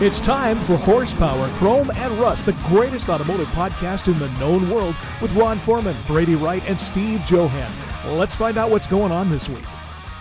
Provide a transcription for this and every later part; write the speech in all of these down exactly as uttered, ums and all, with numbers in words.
It's time for Horsepower, Chrome, and Rust, the greatest automotive podcast in the known world, with Ron Foreman, Brady Wright, and Steve Johan. Let's find out what's going on this week.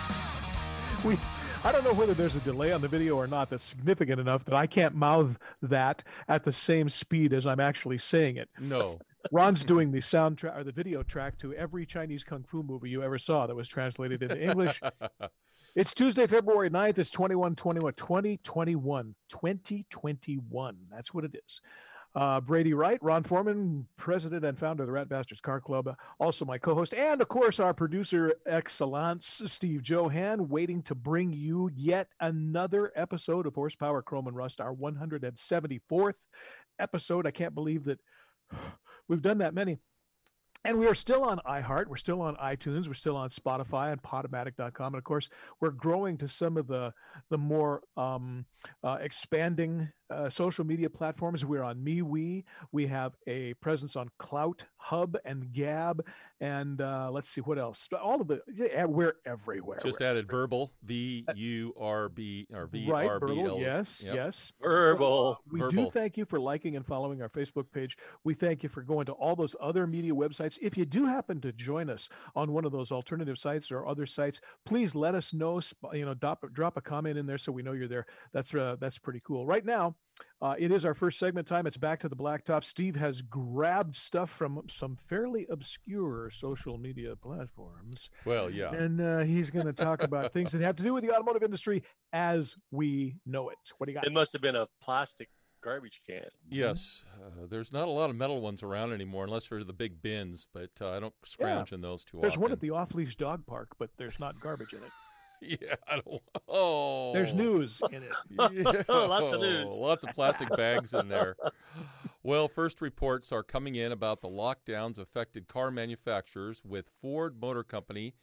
We, I don't know whether there's a delay on the video or not that's significant enough that I can't mouth that at the same speed as I'm actually saying it. No. Ron's doing the soundtrack or the video track to every Chinese kung fu movie you ever saw that was translated into English. It's Tuesday, February ninth. It's twenty-one twenty-one, twenty twenty-one, twenty twenty-one. That's what it is. Uh, Brady Wright, Ron Foreman, president and founder of the Rat Bastards Car Club, also my co-host, and of course our producer excellence, Steve Johan, waiting to bring you yet another episode of Horsepower, Chrome, and Rust, our one hundred seventy-fourth episode. I can't believe that we've done that many. And we are still on iHeart. We're still on iTunes. We're still on Spotify and Podomatic dot com. And, of course, we're growing to some of the the more um, uh, expanding uh, social media platforms. We're on MeWe. We have a presence on Clout, Hub, and Gab. And uh, let's see, what else? All of the yeah, – we're everywhere. Just we're added everywhere. Verbal, V U R B or V Right, R B L. Verbal, yes, yep. yes. Verbal. We Verbal. do thank you for liking and following our Facebook page. We thank you for going to all those other media websites. If you do happen to join us on one of those alternative sites or other sites, please let us know. You know, drop, drop a comment in there so we know you're there. That's uh, that's pretty cool. Right now, uh, it is our first segment time. It's Back to the Blacktop. Steve has grabbed stuff from some fairly obscure social media platforms. Well, yeah. And uh, he's going to talk about things that have to do with the automotive industry as we know it. What do you got? It must have been a plastic garbage can. Yes. Uh, there's not a lot of metal ones around anymore unless they're the big bins, but uh, I don't scrounge Yeah. in those too There's often. one at the off-leash dog park, but there's not garbage in it. Yeah, I don't. Oh, There's news in it. Yeah. Lots of news. Lots of plastic bags in there. Well, first reports are coming in about the lockdowns affected car manufacturers, with Ford Motor Company.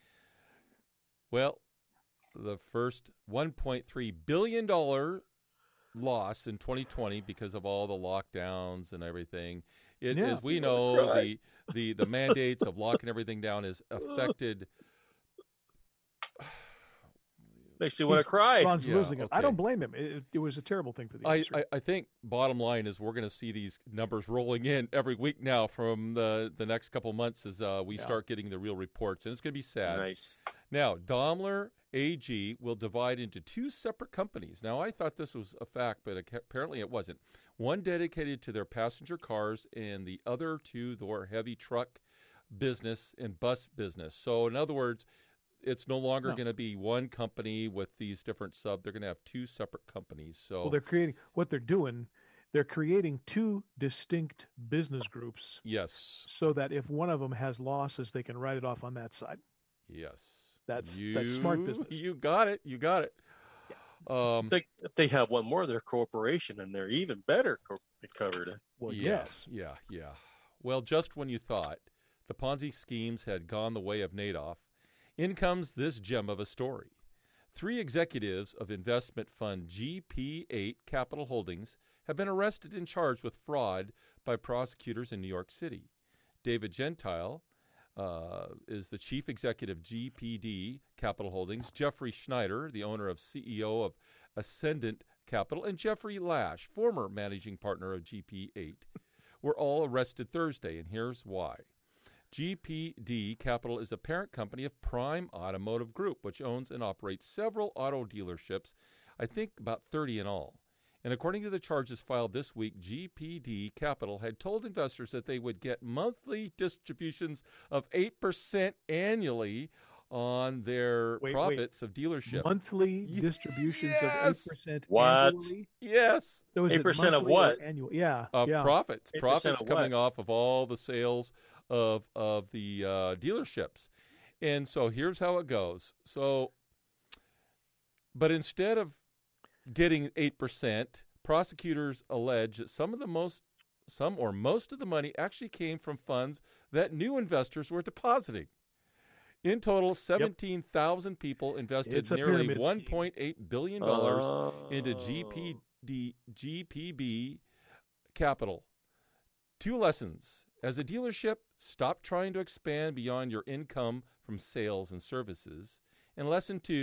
Well, the first one point three billion dollars loss in twenty twenty because of all the lockdowns and everything. It, Yeah. as we know, the, the, the mandates of locking everything down has affected. Makes you want to cry. Ron's Yeah, losing it. I okay. don't blame him. It, it was a terrible thing for the I, industry. I, I think bottom line is we're going to see these numbers rolling in every week now from the, the next couple months as uh, we Yeah. start getting the real reports. And it's going to be sad. Nice. Now, Daimler A G will divide into two separate companies. Now, I thought this was a fact, but apparently it wasn't. One dedicated to their passenger cars and the other to their heavy truck business and bus business. So, in other words, it's no longer No. going to be one company with these different sub. They're going to have two separate companies. So, well, they're creating what they're doing. They're creating two distinct business groups yes, so that if one of them has losses, they can write it off on that side. yes. That's you, that's smart business. You got it. You got it. Um, If they, if they have one more, they're corporation, and they're even better co- covered. Well, yeah, yes. yeah, yeah. Well, just when you thought the Ponzi schemes had gone the way of Nadoff, in comes this gem of a story. Three executives of investment fund G P eight Capital Holdings have been arrested and charged with fraud by prosecutors in New York City. David Gentile uh, is the chief executive G P D Capital Holdings. Jeffrey Schneider, the owner of C E O of Ascendant Capital, and Jeffrey Lash, former managing partner of G P eight, were all arrested Thursday, and here's why. G P D Capital is a parent company of Prime Automotive Group, which owns and operates several auto dealerships, I think about thirty in all. And according to the charges filed this week, G P D Capital had told investors that they would get monthly distributions of eight percent annually on their Wait, profits of dealership. Monthly Ye- distributions yes! of eight percent What? annually. Yes, So is it eight percent of monthly or what? Annual. Yeah. of yeah. profits. eight percent Profits of coming what? off of all the sales of of the uh, dealerships. And so here's how it goes. So, but instead of getting eight percent, prosecutors allege that some of the most, some or most of the money actually came from funds that new investors were depositing. In total, seventeen thousand people invested It's a nearly pyramid one scheme. point eight billion dollars Oh. into G P D, G P B Capital. Two lessons. As a dealership, stop trying to expand beyond your income from sales and services. And lesson two,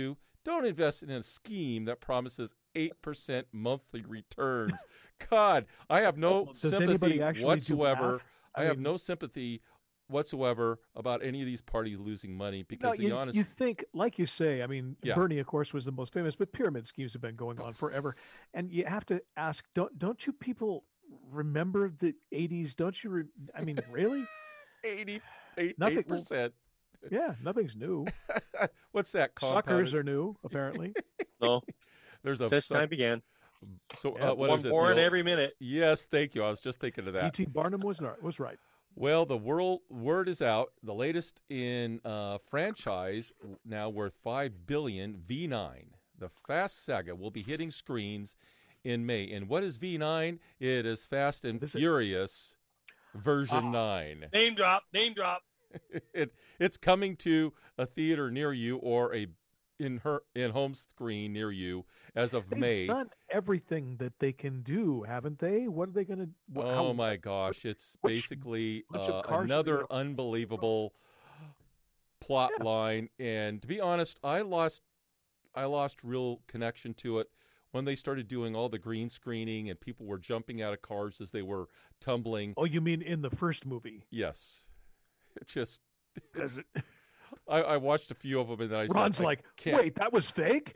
Don't invest in a scheme that promises eight percent monthly returns. God, I have no Does sympathy anybody actually do whatsoever. math? I, I have mean- no sympathy whatsoever about any of these parties losing money because, No, to you, be honest, you think, like you say, I mean, Yeah. Bernie, of course, was the most famous, but pyramid schemes have been going on forever. And you have to ask, don't don't you people remember the eighties? Don't you? Re- I mean, really? eighty-eight Nothing- percent. Yeah, nothing's new. What's that? Suckers Compounded? are new, apparently. No, There's a since suck- time began. So Yeah, uh, what One is it? The born old- every minute. Yes, thank you. I was just thinking of that. E T. Barnum was not, was right. Well, the world word is out. The latest in uh, franchise, now worth five billion dollars, V nine. The Fast Saga will be hitting screens in May. And what is V nine? It is Fast and Is it- Furious version Ah. nine. Name drop. Name drop. it it's coming to a theater near you or a in her in home screen near you as of They've May. done everything that they can do, haven't they? What are they going to? Oh my gosh, it's which basically bunch of uh, cars are they another gonna- unbelievable plot Yeah. line, and to be honest, I lost I lost real connection to it when they started doing all the green screening and people were jumping out of cars as they were tumbling. Oh, you mean in the first movie? Yes. It just Does it- I, I watched a few of them and then I Ron's said, I like, can't. wait, that was fake.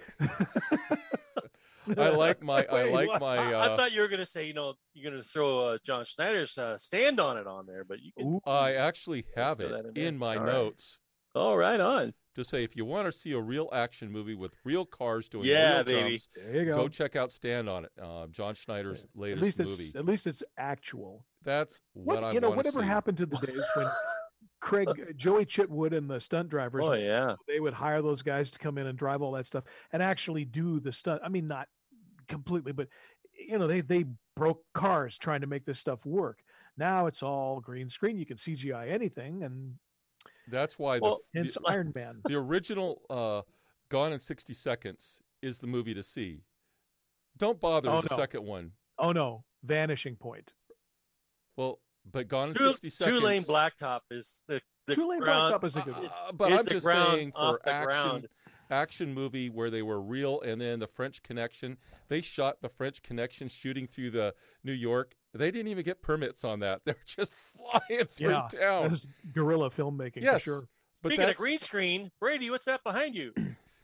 I like my I Wait, like what? my I, uh, I thought you were going to say, you know, you're going to throw uh, John Schneider's uh, stand on it on there, but you can. Ooh. I actually have throw it that in there. in my All right. notes. Oh, right on. To say if you want to see a real action movie with real cars doing Yeah, real baby. jumps, There you go. go. check out Stand on It, uh, John Schneider's At latest least movie. it's at least it's actual. That's what, What, I you know, want to whatever see. happened to the days when Craig, Joey Chitwood, and the stunt drivers, Oh, yeah. they would hire those guys to come in and drive all that stuff and actually do the stunt. I mean, not completely, but you know, they they broke cars trying to make this stuff work. Now it's all green screen. You can C G I anything, and That's why Well, the, hence the, Iron Man. the original uh, Gone in sixty seconds is the movie to see. Don't bother Oh, with the no. second one. Oh no, Vanishing Point. Well, but Gone in Two, sixty seconds. two lane blacktop is the, the Two Lane ground. Blacktop is a good one. Uh, but Is I'm the just ground saying off for the action, ground. action movie where they were real, and then the French Connection. They shot the French Connection shooting through the New York. They didn't even get permits on that. They were just flying through Yeah, town. That's guerrilla filmmaking for Yes. sure. But Speaking of that's- green screen, Brady, what's that behind you?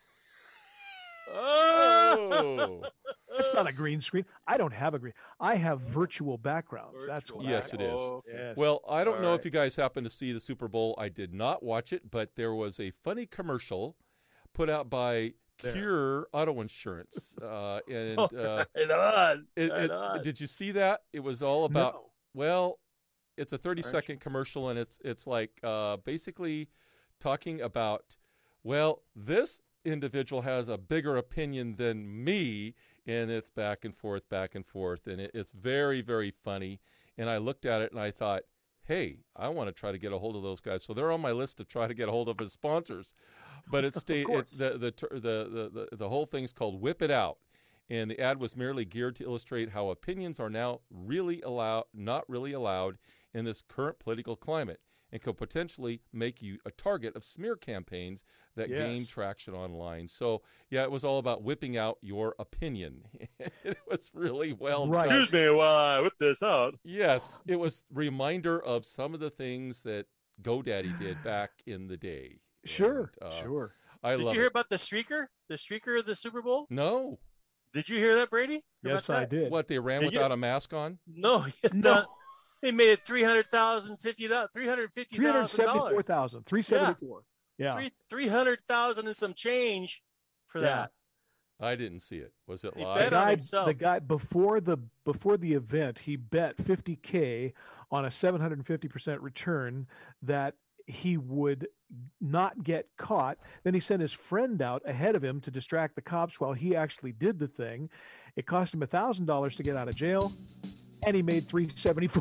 Oh, It's not a green screen. I don't have a green. I have virtual backgrounds. That's what. Yes, I, it is. Oh, Yes. well, I don't All know right. if you guys happen to see the Super Bowl. I did not watch it, but there was a funny commercial put out by There. Cure Auto Insurance, uh, and Oh, uh, right on. it, right it- on. did you see that? It was all about. No. Well, it's a thirty Aren't second commercial, and it's it's like uh, basically talking about, well, this individual has a bigger opinion than me, and it's back and forth, back and forth, and it, it's very, very funny. And I looked at it and I thought, hey, I want to try to get a hold of those guys. So they're on my list to try to get a hold of as sponsors. But it's, sta- course. it's the, the, the, the, the, the whole thing's called Whip It Out. And the ad was merely geared to illustrate how opinions are now really allowed, not really allowed in this current political climate, and could potentially make you a target of smear campaigns that Yes. gain traction online. So, yeah, it was all about whipping out your opinion. It was really well Right. done. Excuse me while I whip this out. Yes, it was reminder of some of the things that GoDaddy did back in the day. Sure. And, uh, Sure. I Did love you hear it. about the streaker? The streaker of the Super Bowl? No. Did you hear that, Brady? Hear Yes, about I that? did. What, they ran Did you- without a mask on? No, No. They made it three hundred thousand, fifty thousand, three hundred fifty Three hundred thousand seventy-four dollars. thousand. Three seventy-four. Yeah. Three three hundred thousand and some change for Yeah. that. I didn't see it. Was it He live? The bet on guy, himself. the guy before the before the event, he bet fifty K on a seven hundred fifty percent return that he would not get caught. Then he sent his friend out ahead of him to distract the cops while he actually did the thing. It cost him a thousand dollars to get out of jail, and he made three seventy-four.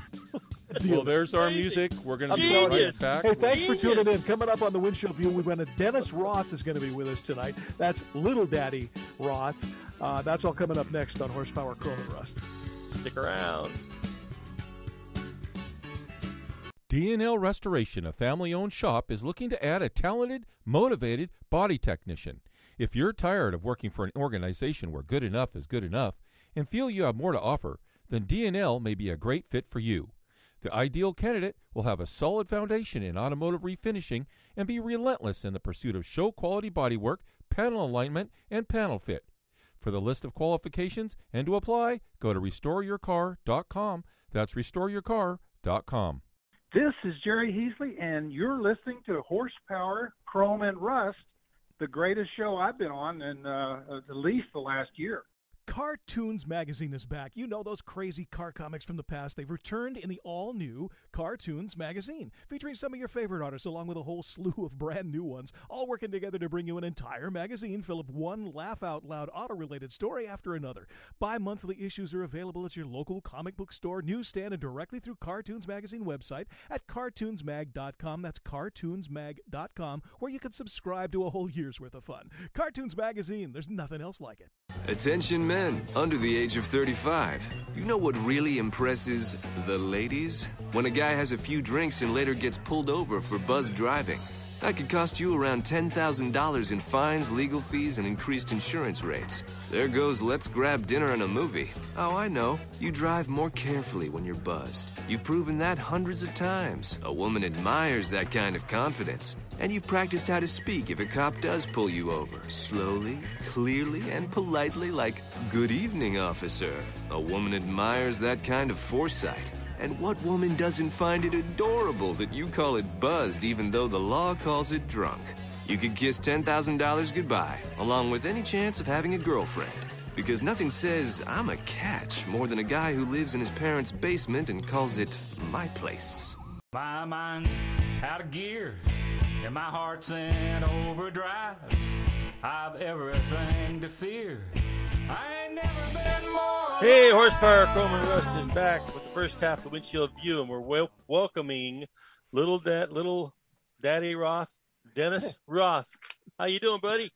Well, there's our Amazing. music. We're going to I'm be telling right you. back. Hey, thanks for tuning in. Genius. Coming up on the Windshield View, we're going to Dennis Roth is going to be with us tonight. That's Little Daddy Roth. Uh, that's all coming up next on Horsepower Chrome and Rust. Stick around. D and L Restoration, a family-owned shop, is looking to add a talented, motivated body technician. If you're tired of working for an organization where good enough is good enough and feel you have more to offer, then D N L may be a great fit for you. The ideal candidate will have a solid foundation in automotive refinishing and be relentless in the pursuit of show-quality bodywork, panel alignment, and panel fit. For the list of qualifications and to apply, go to restore your car dot com. That's restore your car dot com. This is Jerry Heasley, and you're listening to Horsepower, Chrome, and Rust, the greatest show I've been on in uh, at least the last year. Cartoons Magazine is back. You know those crazy car comics from the past. They've returned in the all-new Cartoons Magazine, featuring some of your favorite artists along with a whole slew of brand new ones, all working together to bring you an entire magazine full of one laugh-out-loud auto-related story after another. Bi-monthly issues are available at your local comic book store, newsstand, and directly through Cartoons Magazine website at cartoons mag dot com. That's cartoons mag dot com, where you can subscribe to a whole year's worth of fun. Cartoons Magazine, there's nothing else like it. Attention men under the age of thirty-five. You know what really impresses the ladies? When a guy has a few drinks and later gets pulled over for buzzed driving. That could cost you around ten thousand dollars in fines, legal fees, and increased insurance rates. There goes let's grab dinner and a movie. Oh, I know. You drive more carefully when you're buzzed. You've proven that hundreds of times. A woman admires that kind of confidence. And you've practiced how to speak if a cop does pull you over. Slowly, clearly, and politely like, "Good evening, officer." A woman admires that kind of foresight. And what woman doesn't find it adorable that you call it buzzed even though the law calls it drunk? You could kiss ten thousand dollars goodbye, along with any chance of having a girlfriend. Because nothing says, "I'm a catch," more than a guy who lives in his parents' basement and calls it my place. My mind's out of gear, and my heart's in overdrive. I've everything to fear. I ain't never been more. Hey, Horsepower, Chrome and Rust is back with the first half of Windshield View, and we're wel- welcoming little dad, little Daddy Roth, Dennis Roth. How you doing, buddy?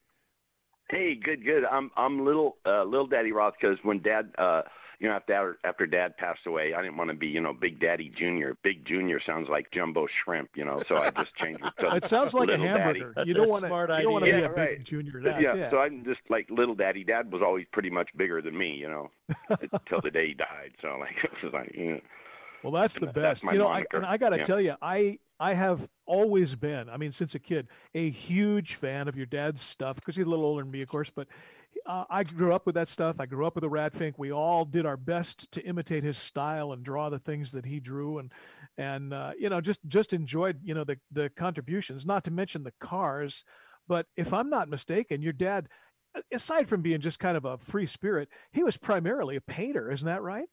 Hey, good, good. I'm I'm little uh, little Daddy Roth because when Dad, uh, you know, after after Dad passed away, I didn't want to be, you know, Big Daddy Junior. Big Junior sounds like Jumbo Shrimp, you know, so I just changed it to It sounds like a Little hamburger. Daddy. You That's don't a want to. smart You don't want to idea. be a Yeah, big right. junior. Yeah, That, yeah. so I'm just like Little Daddy. Dad was always pretty much bigger than me, you know, until the day he died. So like, it was like, you know. Well, that's the That's best. my You know, I, moniker. and I got to Yeah. tell you, I I have always been, I mean, since a kid, a huge fan of your dad's stuff because he's a little older than me, of course. But uh, I grew up with that stuff. I grew up with the Radfink. We all did our best to imitate his style and draw the things that he drew, and and uh, you know, just just enjoyed, you know, the the contributions. Not to mention the cars. But if I'm not mistaken, your dad, aside from being just kind of a free spirit, he was primarily a painter. Isn't that right?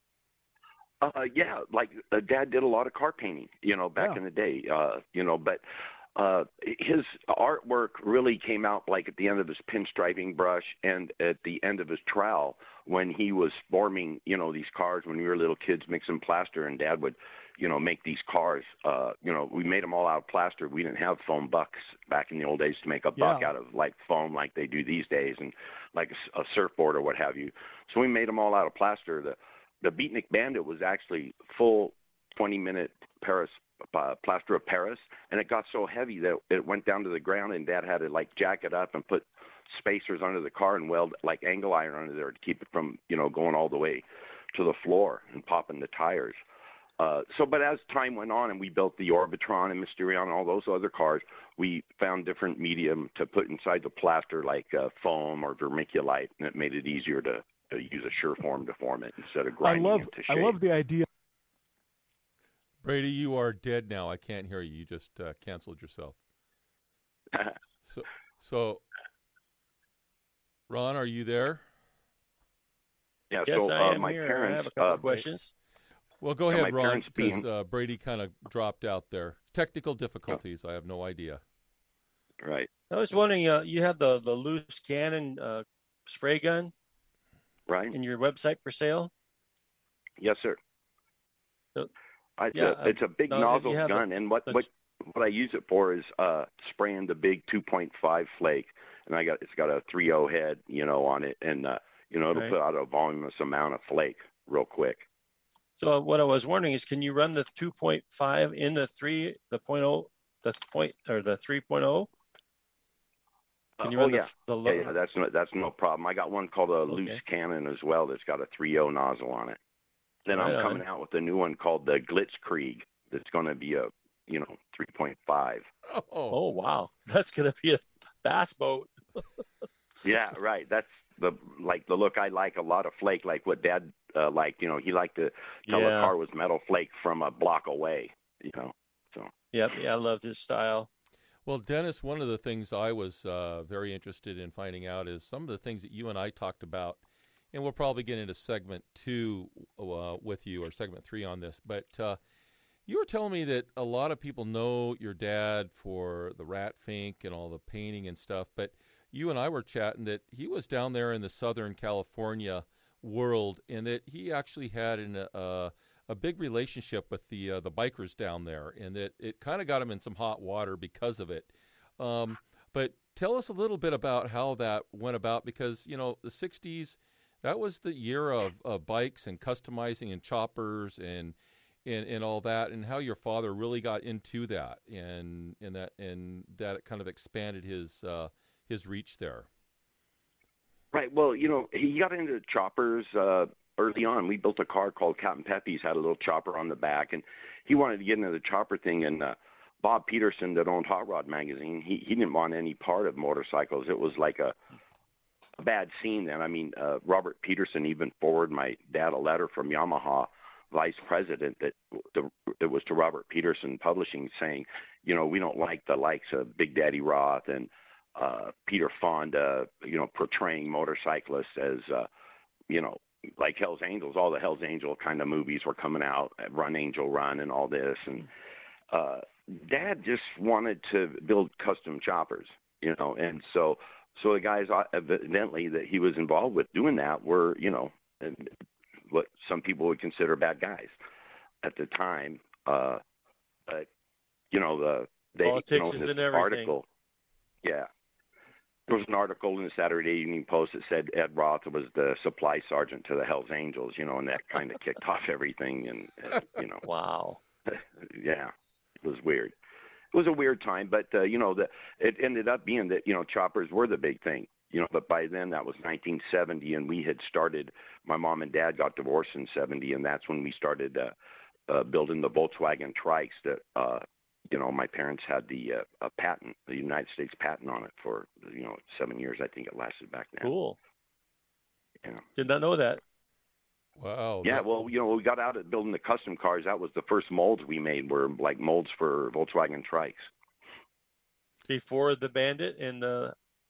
Uh, yeah, like uh, Dad did a lot of car painting, you know, back Yeah. in the day, uh, you know, but uh, his artwork really came out like at the end of his pinstriping brush and at the end of his trowel when he was forming, you know, these cars when we were little kids mixing plaster, and Dad would, you know, make these cars. Uh, you know, we made them all out of plaster. We didn't have foam bucks back in the old days to make a buck Yeah. out of like foam like they do these days, and like a, a surfboard or what have you. So we made them all out of plaster. The The Beatnik Bandit was actually full twenty-minute Paris uh, plaster of Paris, and it got so heavy that it went down to the ground, and Dad had to like jack it up and put spacers under the car and weld like angle iron under there to keep it from, you know, going all the way to the floor and popping the tires. Uh, so, but as time went on and we built the Orbitron and Mysterion and all those other cars, we found different medium to put inside the plaster, like uh, foam or vermiculite, and it made it easier to, to use a sure form to form it instead of I grinding love it to I shape. love the idea. Brady, you are dead now. I can't hear you. You just uh, canceled yourself. So, so, Ron, are you there? yeah, Yes, so I uh, am my here. parents, I have a couple uh, of questions. Well, go Yeah, ahead, my Ron, parents because being- uh, Brady kind of dropped out there. Technical difficulties. I have no idea. right, I was wondering, uh, you have the, the loose cannon uh, spray gun right, in your website for sale? yes, sir. So- I, it's, yeah, a, it's a big uh, nozzle you have gun, the- and what, the- what what I use it for is uh, spraying the big two point five flake, and I got it's got a three oh head, you know, on it, and uh, you know it'll Right. put out a voluminous amount of flake real quick. So what I was wondering is, can you run the two point five in the three, the point oh, the point or the three point oh? Can you uh, run oh, the yeah. the yeah, low? yeah, that's no that's no problem. I got one called a Okay. loose cannon as well that's got a three oh nozzle on it. Then Right I'm on. coming out with a new one called the Glitzkrieg that's going to be a you know three point five. Oh, Oh wow, that's gonna be a bass boat. Yeah, right. That's the like the look I like. A lot of flake, like what Dad uh, liked. You know, he liked to tell Yeah. a car was metal flake from a block away. You know, so Yep, yeah, I love this style. well, Dennis, one of the things I was uh, very interested in finding out is some of the things that you and I talked about, and we'll probably get into segment two uh, with you, or segment three on this, but uh, you were telling me that a lot of people know your dad for the Rat Fink and all the painting and stuff, but you and I were chatting that he was down there in the Southern California world, and that he actually had an, uh, a big relationship with the uh, the bikers down there, and that it kind of got him in some hot water because of it. Um, but tell us a little bit about how that went about, because you know the sixties, that was the year of, of bikes and customizing and choppers and and and all that, and how your father really got into that, and and that and that it kind of expanded his uh, his reach there. right. Well, you know, he got into choppers uh, early on. We built a car called Captain Pepe's, had a little chopper on the back, and he wanted to get into the chopper thing. And uh, Bob Peterson, that owned Hot Rod Magazine, he he didn't want any part of motorcycles. It was like a a bad scene then. I mean, uh, Robert Peterson even forwarded my dad a letter from Yamaha vice president that the, it was to Robert Peterson Publishing saying, you know, we don't like the likes of Big Daddy Roth and uh, Peter Fonda, you know, portraying motorcyclists as, uh, you know, like Hell's Angels. All the Hell's Angel kind of movies were coming out, Run Angel Run and all this. And uh, Dad just wanted to build custom choppers, you know, and so so the guys evidently that he was involved with doing that were, you know, what some people would consider bad guys at the time. Uh, but you know, the they Politics you know, is this in everything. article, yeah. There was an article in the Saturday Evening Post that said Ed Roth was the supply sergeant to the Hells Angels, you know, and that kind of kicked off everything. And, and you know, Wow. yeah, it was weird. It was a weird time, but uh, you know, the it ended up being that you know choppers were the big thing, you know. But by then that was nineteen seventy, and we had started. My mom and dad got divorced in seventy, and that's when we started uh, uh, building the Volkswagen trikes. That uh, you know, my parents had the uh, a patent, the United States patent on it for you know seven years. I think it lasted back then. Cool. Yeah. Did not know that. Wow. Yeah, that- well, you know, we got out at building the custom cars. That was the first molds we made were like molds for Volkswagen trikes. Before the Bandit and the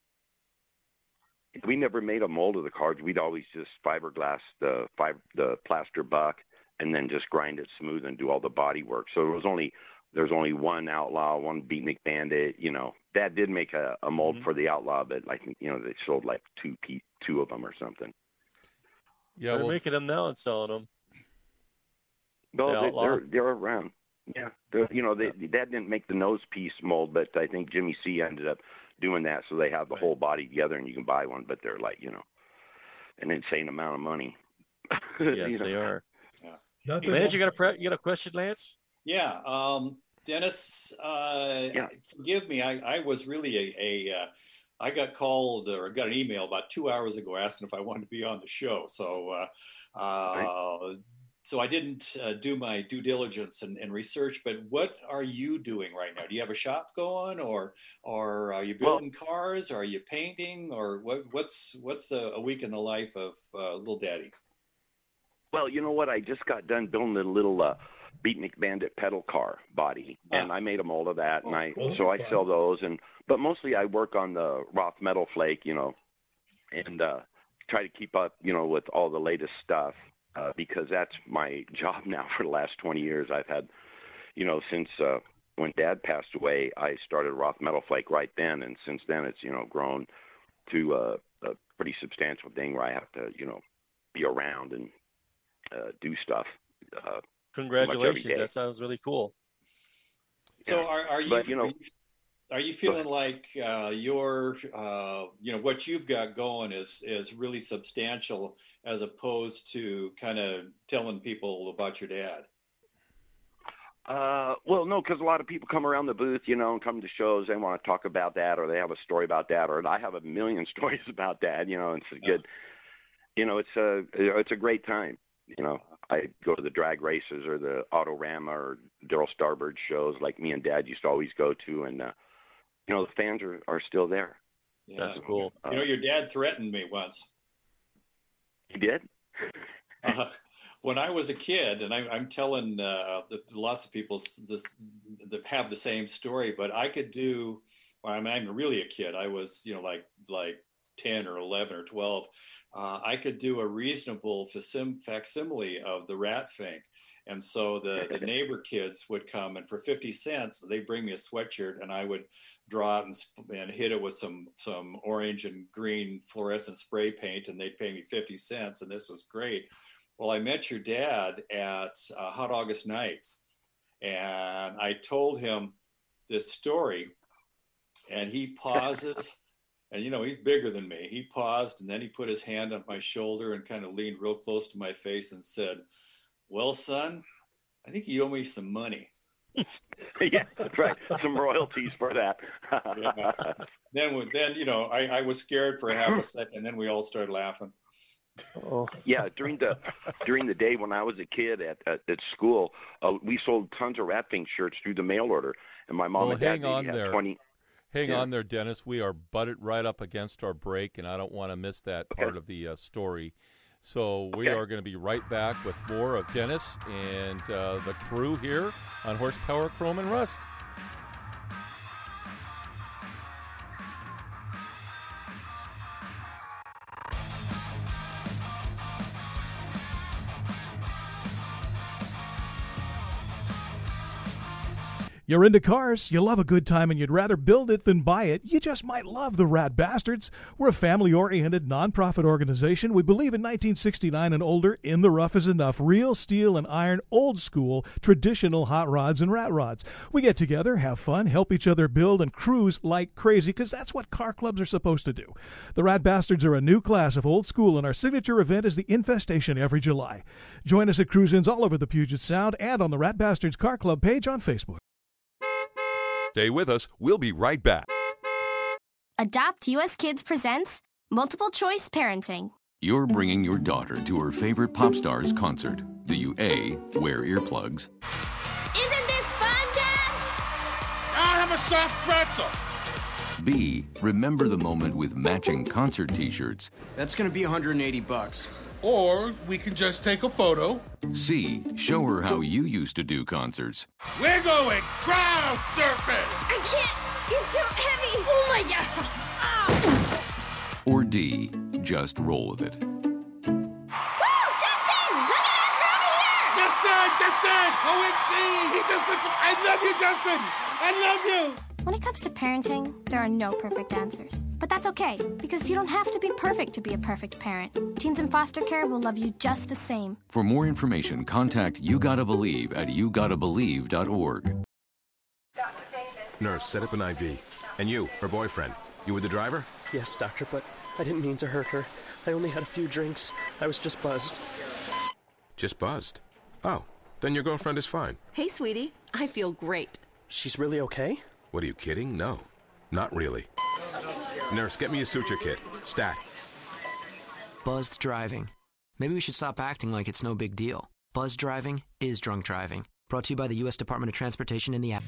We never made a mold of the cars. We'd always just fiberglass the fiber, the plaster buck, and then just grind it smooth and do all the body work. So there was only there's only one Outlaw, one Beatnik Bandit. You know, Dad did make a, a mold Mhm. for the Outlaw, but like you know, they sold like two pe- two of them or something. yeah. they're Well, making them now and selling them. No, The they, Outlaw? they're they're around. Yeah, they're, you know, they, Dad didn't make the nose piece mold, but I think Jimmy C ended up doing that, so they have the Right. whole body together, and you can buy one. But they're like, you know, an insane amount of money. Yes, You know? they are. Nothing Lance, you more- got a pre- you got a question, Lance? Yeah, um, Dennis, uh, Yeah. forgive me. I, I was really a, a uh, I got called or got an email about two hours ago asking if I wanted to be on the show. So, uh, uh, so I didn't uh, do my due diligence and, and research. But what are you doing right now? Do you have a shop going, or or are you Well- building cars? Or are you painting? Or what? What's what's a, a week in the life of uh, Little Daddy? Well, you know what? I just got done building a little uh, Beatnik Bandit pedal car body, and I made a mold of that, and Oh, I cool. so I Fun. sell those, and but mostly I work on the Roth Metal Flake, you know, and uh, try to keep up, you know, with all the latest stuff uh, because that's my job now for the last twenty years. I've had, you know, since uh, when Dad passed away, I started Roth Metal Flake right then, and since then it's you know grown to uh, a pretty substantial thing where I have to, you know, be around and uh, do stuff. Uh, Congratulations. day. That sounds really cool. So Yeah. are, are you, But, you know- are you are you feeling like uh, your uh, you know what you've got going is is really substantial as opposed to kind of telling people about your dad? Uh, well, no, because a lot of people come around the booth, you know, and come to shows. They want to talk about that, or they have a story about that, or I have a million stories about that. You know, and it's a good, you know, it's a it's a great time. You know, I go to the drag races or the Autorama or Daryl Starbird shows, like me and Dad used to always go to, and uh, you know, the fans are, are still there. Yeah, That's cool. Uh, you know, your dad threatened me once. He did? uh, when I was a kid, and I, I'm telling uh, the, lots of people this that have the same story, but I could do. Well, I'm not even really a kid. I was, you know, like like ten or eleven or twelve. Uh, I could do a reasonable facsim- facsimile of the Rat Fink. And so the, the neighbor kids would come, and for fifty cents, they'd bring me a sweatshirt, and I would draw it and, and hit it with some some orange and green fluorescent spray paint, and they'd pay me fifty cents, and this was great. Well, I met your dad at uh, Hot August Nights, and I told him this story, and he pauses, and, you know, he's bigger than me. He paused, and then he put his hand on my shoulder and kind of leaned real close to my face and said, "Well, son, I think you owe me some money." Yeah, that's right. Some royalties for that. Yeah. Then, then you know, I, I was scared for a half a second, and then we all started laughing. Oh. Yeah, during the during the day when I was a kid at at, at school, uh, we sold tons of Rat Fink shirts through the mail order, and my mom well, and dad hang on had there. twenty. Hang yeah. on there, Dennis. We are butted right up against our break, and I don't want to miss that Okay. part of the uh, story. So we Okay. are going to be right back with more of Dennis and uh, the crew here on Horsepower, Chrome, and Rust. You're into cars, you love a good time, and you'd rather build it than buy it. You just might love the Rat Bastards. We're a family-oriented, nonprofit organization. We believe in nineteen sixty-nine and older, in the rough is enough. Real steel and iron, old school, traditional hot rods and rat rods. We get together, have fun, help each other build, and cruise like crazy, because that's what car clubs are supposed to do. The Rat Bastards are a new class of old school, and our signature event is the Infestation every July. Join us at cruise-ins all over the Puget Sound and on the Rat Bastards Car Club page on Facebook. Stay with us. We'll be right back. Adopt U S Kids presents Multiple Choice Parenting. You're bringing your daughter to her favorite pop star's concert. Do you A, wear earplugs? Isn't this fun, Dad? I'll have a soft pretzel. B, remember the moment with matching concert t-shirts? That's going to be one hundred eighty bucks. Or we can just take a photo. C, show her how you used to do concerts. We're going crowd surfing. I can't. He's too heavy. Oh, my God. Ah. Or D, just roll with it. Woo! Justin! Look at us. We're over here. Justin! Justin! O M G! He just looked... I love you, Justin! I love you! When it comes to parenting, there are no perfect answers. But that's okay, because you don't have to be perfect to be a perfect parent. Teens in foster care will love you just the same. For more information, contact You Gotta Believe at you gotta believe dot org. Nurse, set up an I V. And you, her boyfriend. You were the driver? Yes, doctor, but I didn't mean to hurt her. I only had a few drinks. I was just buzzed. Just buzzed? Oh, then your girlfriend is fine. Hey, sweetie. I feel great. She's really okay? What, are you kidding? No, not really. Nurse, get me a suture kit. Stat. Buzzed driving. Maybe we should stop acting like it's no big deal. Buzzed driving is drunk driving. Brought to you by the U S Department of Transportation and the app.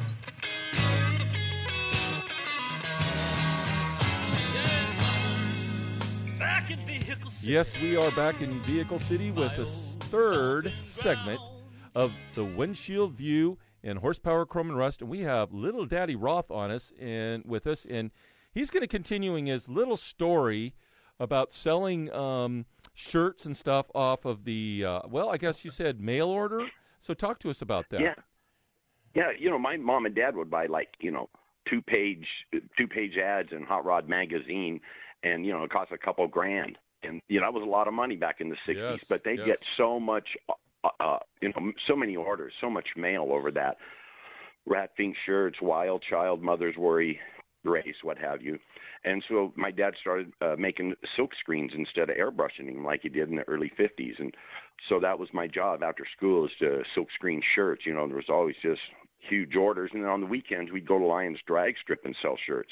Yes, we are back in Vehicle City with the third segment of the Windshield View and Horsepower, Chrome, and Rust, and we have Little Daddy Roth on us and with us, and he's going to continuing his little story about selling um, shirts and stuff off of the, uh, well, I guess you said mail order. So talk to us about that. Yeah, yeah. You know, my mom and dad would buy like you know two page two page ads in Hot Rod magazine, and you know it cost a couple grand, and you know that was a lot of money back in the sixties. Yes, but they yes. get so much. Uh, uh, you know, so many orders, so much mail over that. Rat Fink shirts, Wild Child, Mother's Worry, race, what have you. And so my dad started uh, making silk screens instead of airbrushing them like he did in the early fifties. And so that was my job after school, is to silk screen shirts. You know, there was always just huge orders. And then on the weekends, we'd go to Lions Drag Strip and sell shirts.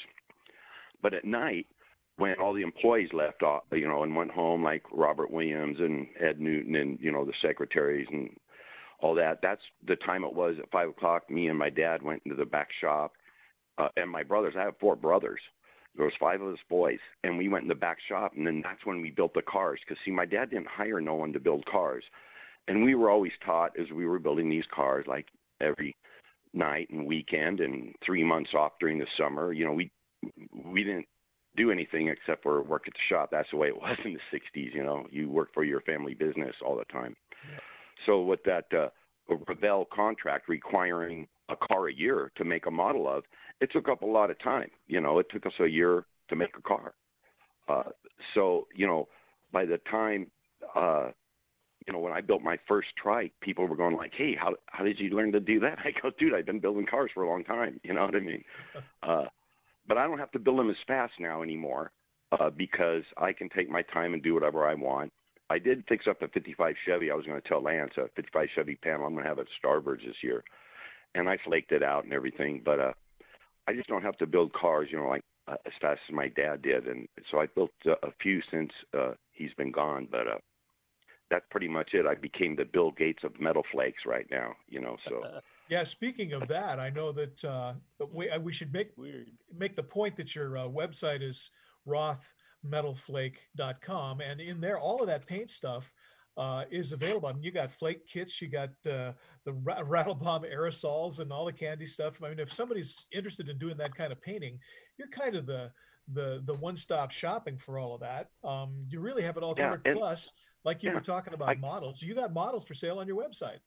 But at night, when all the employees left off, you know, and went home, like Robert Williams and Ed Newton and, you know, the secretaries and all that, that's the time it was at five o'clock. Me and my dad went into the back shop, uh, and my brothers, I have four brothers. There was five of us boys, and we went in the back shop, and then that's when we built the cars. Because, see, my dad didn't hire no one to build cars. And we were always taught as we were building these cars, like every night and weekend and three months off during the summer, you know, we we didn't do anything except for work at the shop. That's the way it was in the sixties. You know, you work for your family business all the time. Yeah. So with that uh, Revell contract requiring a car a year to make a model of, it took up a lot of time. You know, it took us a year to make a car. Uh, so, you know, by the time, uh, you know, when I built my first trike, people were going like, hey, how how did you learn to do that? I go, dude, I've been building cars for a long time. You know what I mean? Uh, but I don't have to build them as fast now anymore uh, because I can take my time and do whatever I want. I did fix up a fifty-five Chevy. I was going to tell Lance, a fifty-five Chevy panel I'm going to have at Starbirds this year. And I flaked it out and everything. But uh, I just don't have to build cars, you know, like uh, as fast as my dad did. And so I built uh, a few since uh, he's been gone. But uh, that's pretty much it. I became the Bill Gates of metal flakes right now, you know, so. Yeah, speaking of that, I know that uh, we, we should make make the point that your uh, website is roth metal flake dot com, and in there, all of that paint stuff uh, is available. I mean, you got flake kits, you got uh, the ra- rattle bomb aerosols, and all the candy stuff. I mean, if somebody's interested in doing that kind of painting, you're kind of the the the one-stop shopping for all of that. Um, you really have it all covered. Yeah, and, Plus, like you yeah, were talking about I, models, you got models for sale on your website.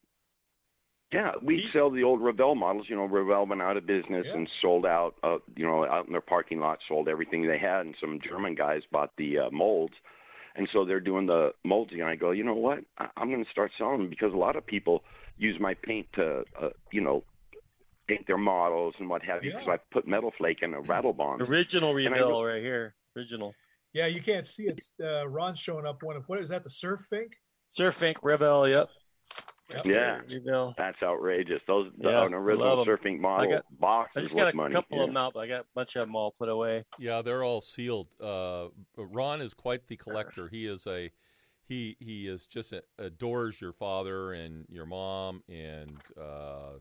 Yeah, we sell the old Revell models. You know, Revell went out of business yeah. and sold out, uh, you know, out in their parking lot, sold everything they had. And some German guys bought the uh, molds. And so they're doing the molds. And I go, you know what? I- I'm going to start selling them because a lot of people use my paint to, uh, you know, paint their models and what have you. Because yeah. I put metal flake in a rattle bomb. Original Revell right here. Original. Yeah, you can't see it. Uh, Ron's showing up one of, what is that, the Surf Ink? Surf Ink Revell, yep. Yep. Yeah, that's outrageous. Those yeah, an original Surf Ink model got, box I just is got worth a money. couple yeah. of them out, but I got a bunch of them all put away. Yeah, they're all sealed. Uh, Ron is quite the collector. He is a he he is just a, adores your father and your mom, and uh,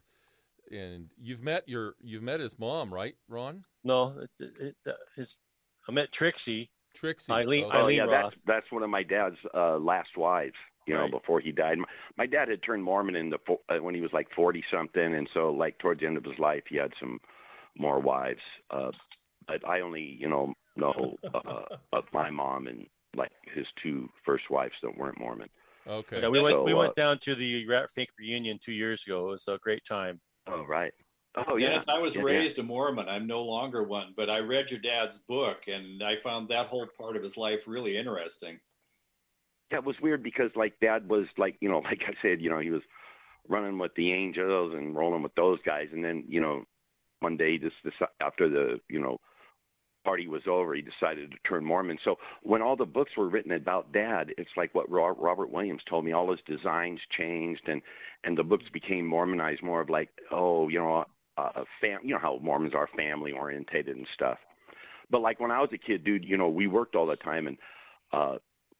and you've met your you've met his mom, right, Ron? No, it, it, it, his I met Trixie. Trixie. Eileen, okay. Oh Eileen yeah, Roth. that's that's one of my dad's uh, last wives. You know, right. before he died, my, my dad had turned Mormon in the uh, when he was like forty something, and so like towards the end of his life, he had some more wives. Uh, but I only, you know, know uh, of my mom and like his two first wives that weren't Mormon. Okay. Yeah, we went so, we went uh, down to the Rat Fink reunion two years ago. It was a great time. Oh right. Oh yeah. Yes, I was yeah, raised yeah. a Mormon. I'm no longer one, but I read your dad's book, and I found that whole part of his life really interesting. Yeah, it was weird because, like, Dad was, like, you know, like I said, you know, he was running with the Angels and rolling with those guys. And then, you know, one day, just after the, you know, party was over, he decided to turn Mormon. So when all the books were written about Dad, it's like what Robert Williams told me. All his designs changed, and, and the books became Mormonized, more of like, oh, you know, a fam- you know how Mormons are, family-orientated and stuff. But, like, when I was a kid, dude, you know, we worked all the time, and uh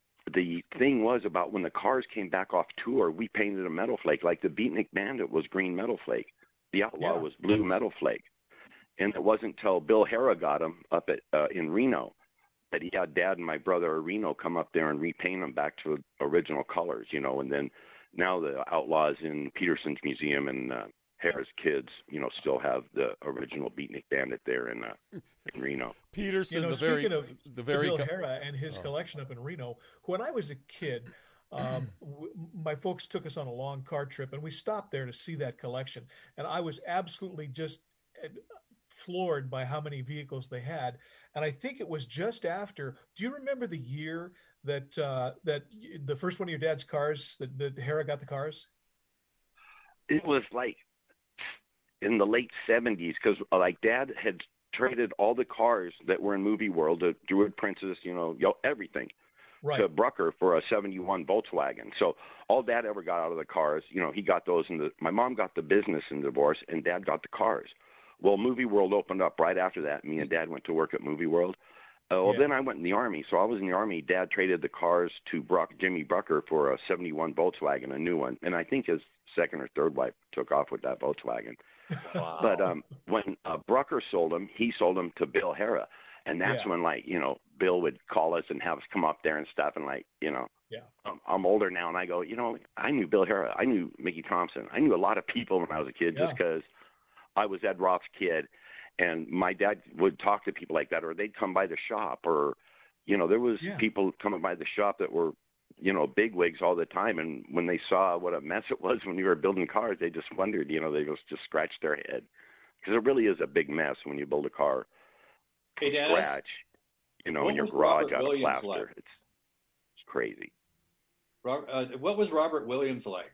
the thing was about when the cars came back off tour, we painted a metal flake. Like the Beatnik Bandit was green metal flake. The Outlaw yeah. was blue metal flake. And it wasn't until Bill Hara got him up at uh, in Reno that he had Dad and my brother Reno come up there and repaint them back to original colors, you know. And then now the Outlaw's in Peterson's museum, and uh, Hara's kids, you know, still have the original Beatnik Bandit there in uh, in Reno. Peterson, you know, the speaking very, of the very Bill co- Hara and his oh. collection up in Reno, when I was a kid, um, w- my folks took us on a long car trip, and we stopped there to see that collection. And I was absolutely just floored by how many vehicles they had. And I think it was just after. Do you remember the year that uh, that the first one of your dad's cars that, that Hara got the cars? It was like in the late seventies, because like Dad had traded all the cars that were in Movie World, the Druid Princess, you know, you know everything, right. to Brucker for a seventy-one Volkswagen. So all Dad ever got out of the cars, you know, he got those in the. My mom got the business in divorce, and Dad got the cars. Well, Movie World opened up right after that. Me and Dad went to work at Movie World. Uh, well, Yeah. then I went in the Army. So I was in the Army. Dad traded the cars to Bruck, Jimmy Brucker for a seventy-one Volkswagen, a new one. And I think his second or third wife took off with that Volkswagen. Wow. But um, when uh, Brucker sold them, he sold them to Bill Hara. And that's Yeah. when, like, you know, Bill would call us and have us come up there and stuff. And, like, you know, Yeah. I'm, I'm older now. And I go, you know, I knew Bill Hara. I knew Mickey Thompson. I knew a lot of people when I was a kid Yeah. just because I was Ed Roth's kid. And my dad would talk to people like that, or they'd come by the shop, or, you know, there was Yeah. people coming by the shop that were, you know, bigwigs all the time. And when they saw what a mess it was when you were building cars, they just wondered, you know, they just, just scratched their head. Because it really is a big mess when you build a car Hey, from Dennis, scratch, you know, what in your was garage Robert out of Williams plaster. like? It's, it's crazy. Rob- uh, what was Robert Williams like?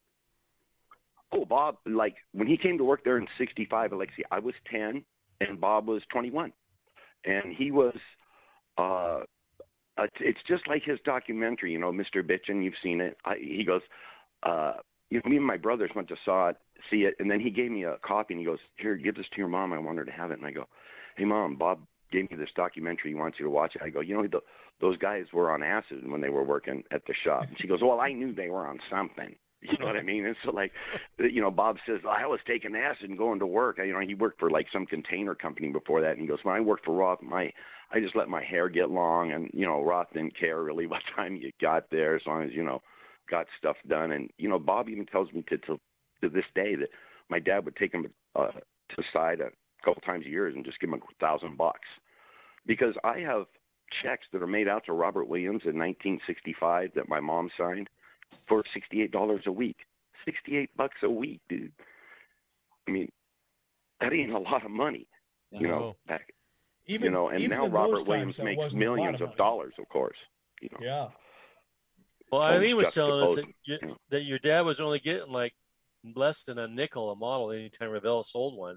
Oh, Bob, like when he came to work there in sixty-five, Alexi, I was ten and Bob was twenty-one. And he was, uh, uh, it's just like his documentary, you know, Mister Bitchin', you've seen it. I, he goes, uh, you know, me and my brothers went to saw it, see it, and then he gave me a copy and he goes, here, give this to your mom. I want her to have it. And I go, hey, Mom, Bob gave me this documentary. He wants you to watch it. I go, you know, the, those guys were on acid when they were working at the shop. And she goes, well, I knew they were on something. You know what I mean? And so, like, you know, Bob says, I was taking acid and going to work. I, you know, he worked for, like, some container company before that. And he goes, when I worked for Roth, my I just let my hair get long. And, you know, Roth didn't care really what time you got there as long as, you know, got stuff done. And, you know, Bob even tells me to, to, to this day that my dad would take him uh, to the side a couple times a year and just give him a thousand bucks. Because I have checks that are made out to Robert Williams in nineteen sixty-five that my mom signed for sixty-eight dollars a week. sixty-eight bucks a week, dude. I mean, that ain't a lot of money, you know. No. Back, Even you know, and even now in Robert those Williams times, that makes wasn't a lot millions of of money. dollars, of course. You know. Yeah. Well, Oh, Eileen was just telling us that, supposed- you, you know. that your dad was only getting like less than a nickel a model anytime Revell sold one.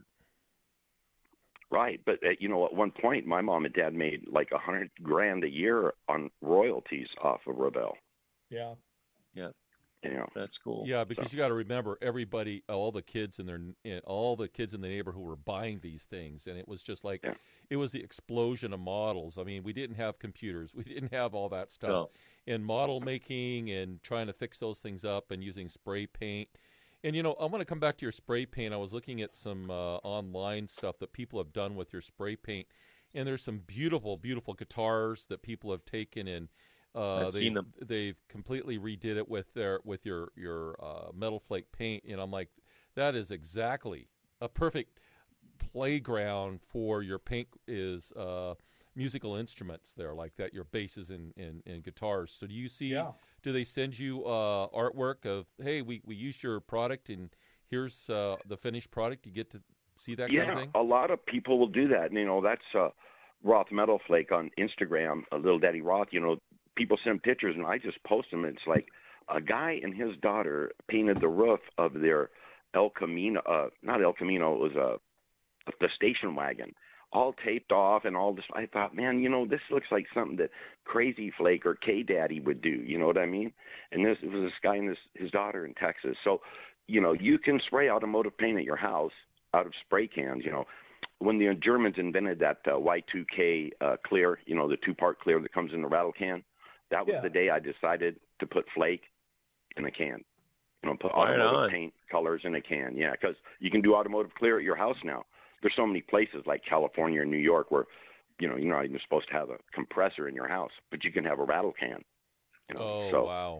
Right, but uh, you know, at one point, my mom and dad made like a hundred grand a year on royalties off of Revell. Yeah. Yeah. You know, that's cool. Yeah, because you got to remember, everybody, all the kids in their, in, all the kids in the neighborhood were buying these things, and it was just like, Yeah. it was the explosion of models. I mean, we didn't have computers, we didn't have all that stuff, No. and model making and trying to fix those things up and using spray paint. And you know, I want to come back to your spray paint. I was looking at some uh, online stuff that people have done with your spray paint, and there's some beautiful, beautiful guitars that people have taken and. Uh, I've they, seen them. They've completely redid it with their with your your uh, metal flake paint, and I'm like, that is exactly a perfect playground for your paint is uh, musical instruments there like that, your basses and, and, and guitars. So do you see? Yeah. Do they send you uh, artwork of, hey, we we used your product and here's uh, the finished product? You get to see that yeah, kind of thing. a lot of people will do that. And, you know, that's uh, Roth Metal Flake on Instagram, a Little Daddy Roth. You know, people send pictures, and I just post them. It's like a guy and his daughter painted the roof of their El Camino, uh, not El Camino, it was a the station wagon, all taped off and all this. I thought, man, you know, this looks like something that Crazy Flake or K Daddy would do. You know what I mean? And this it was this guy and his his daughter in Texas. So, you know, you can spray automotive paint at your house out of spray cans. You know, when the Germans invented that uh, Y two K uh, clear, you know, the two-part clear that comes in the rattle can, that was Yeah. the day I decided to put flake in a can. You know, put Right automotive on. paint colors in a can. Yeah, because you can do automotive clear at your house now. There's so many places like California and New York where, you know, you're not even supposed to have a compressor in your house, but you can have a rattle can. You know, Oh so wow!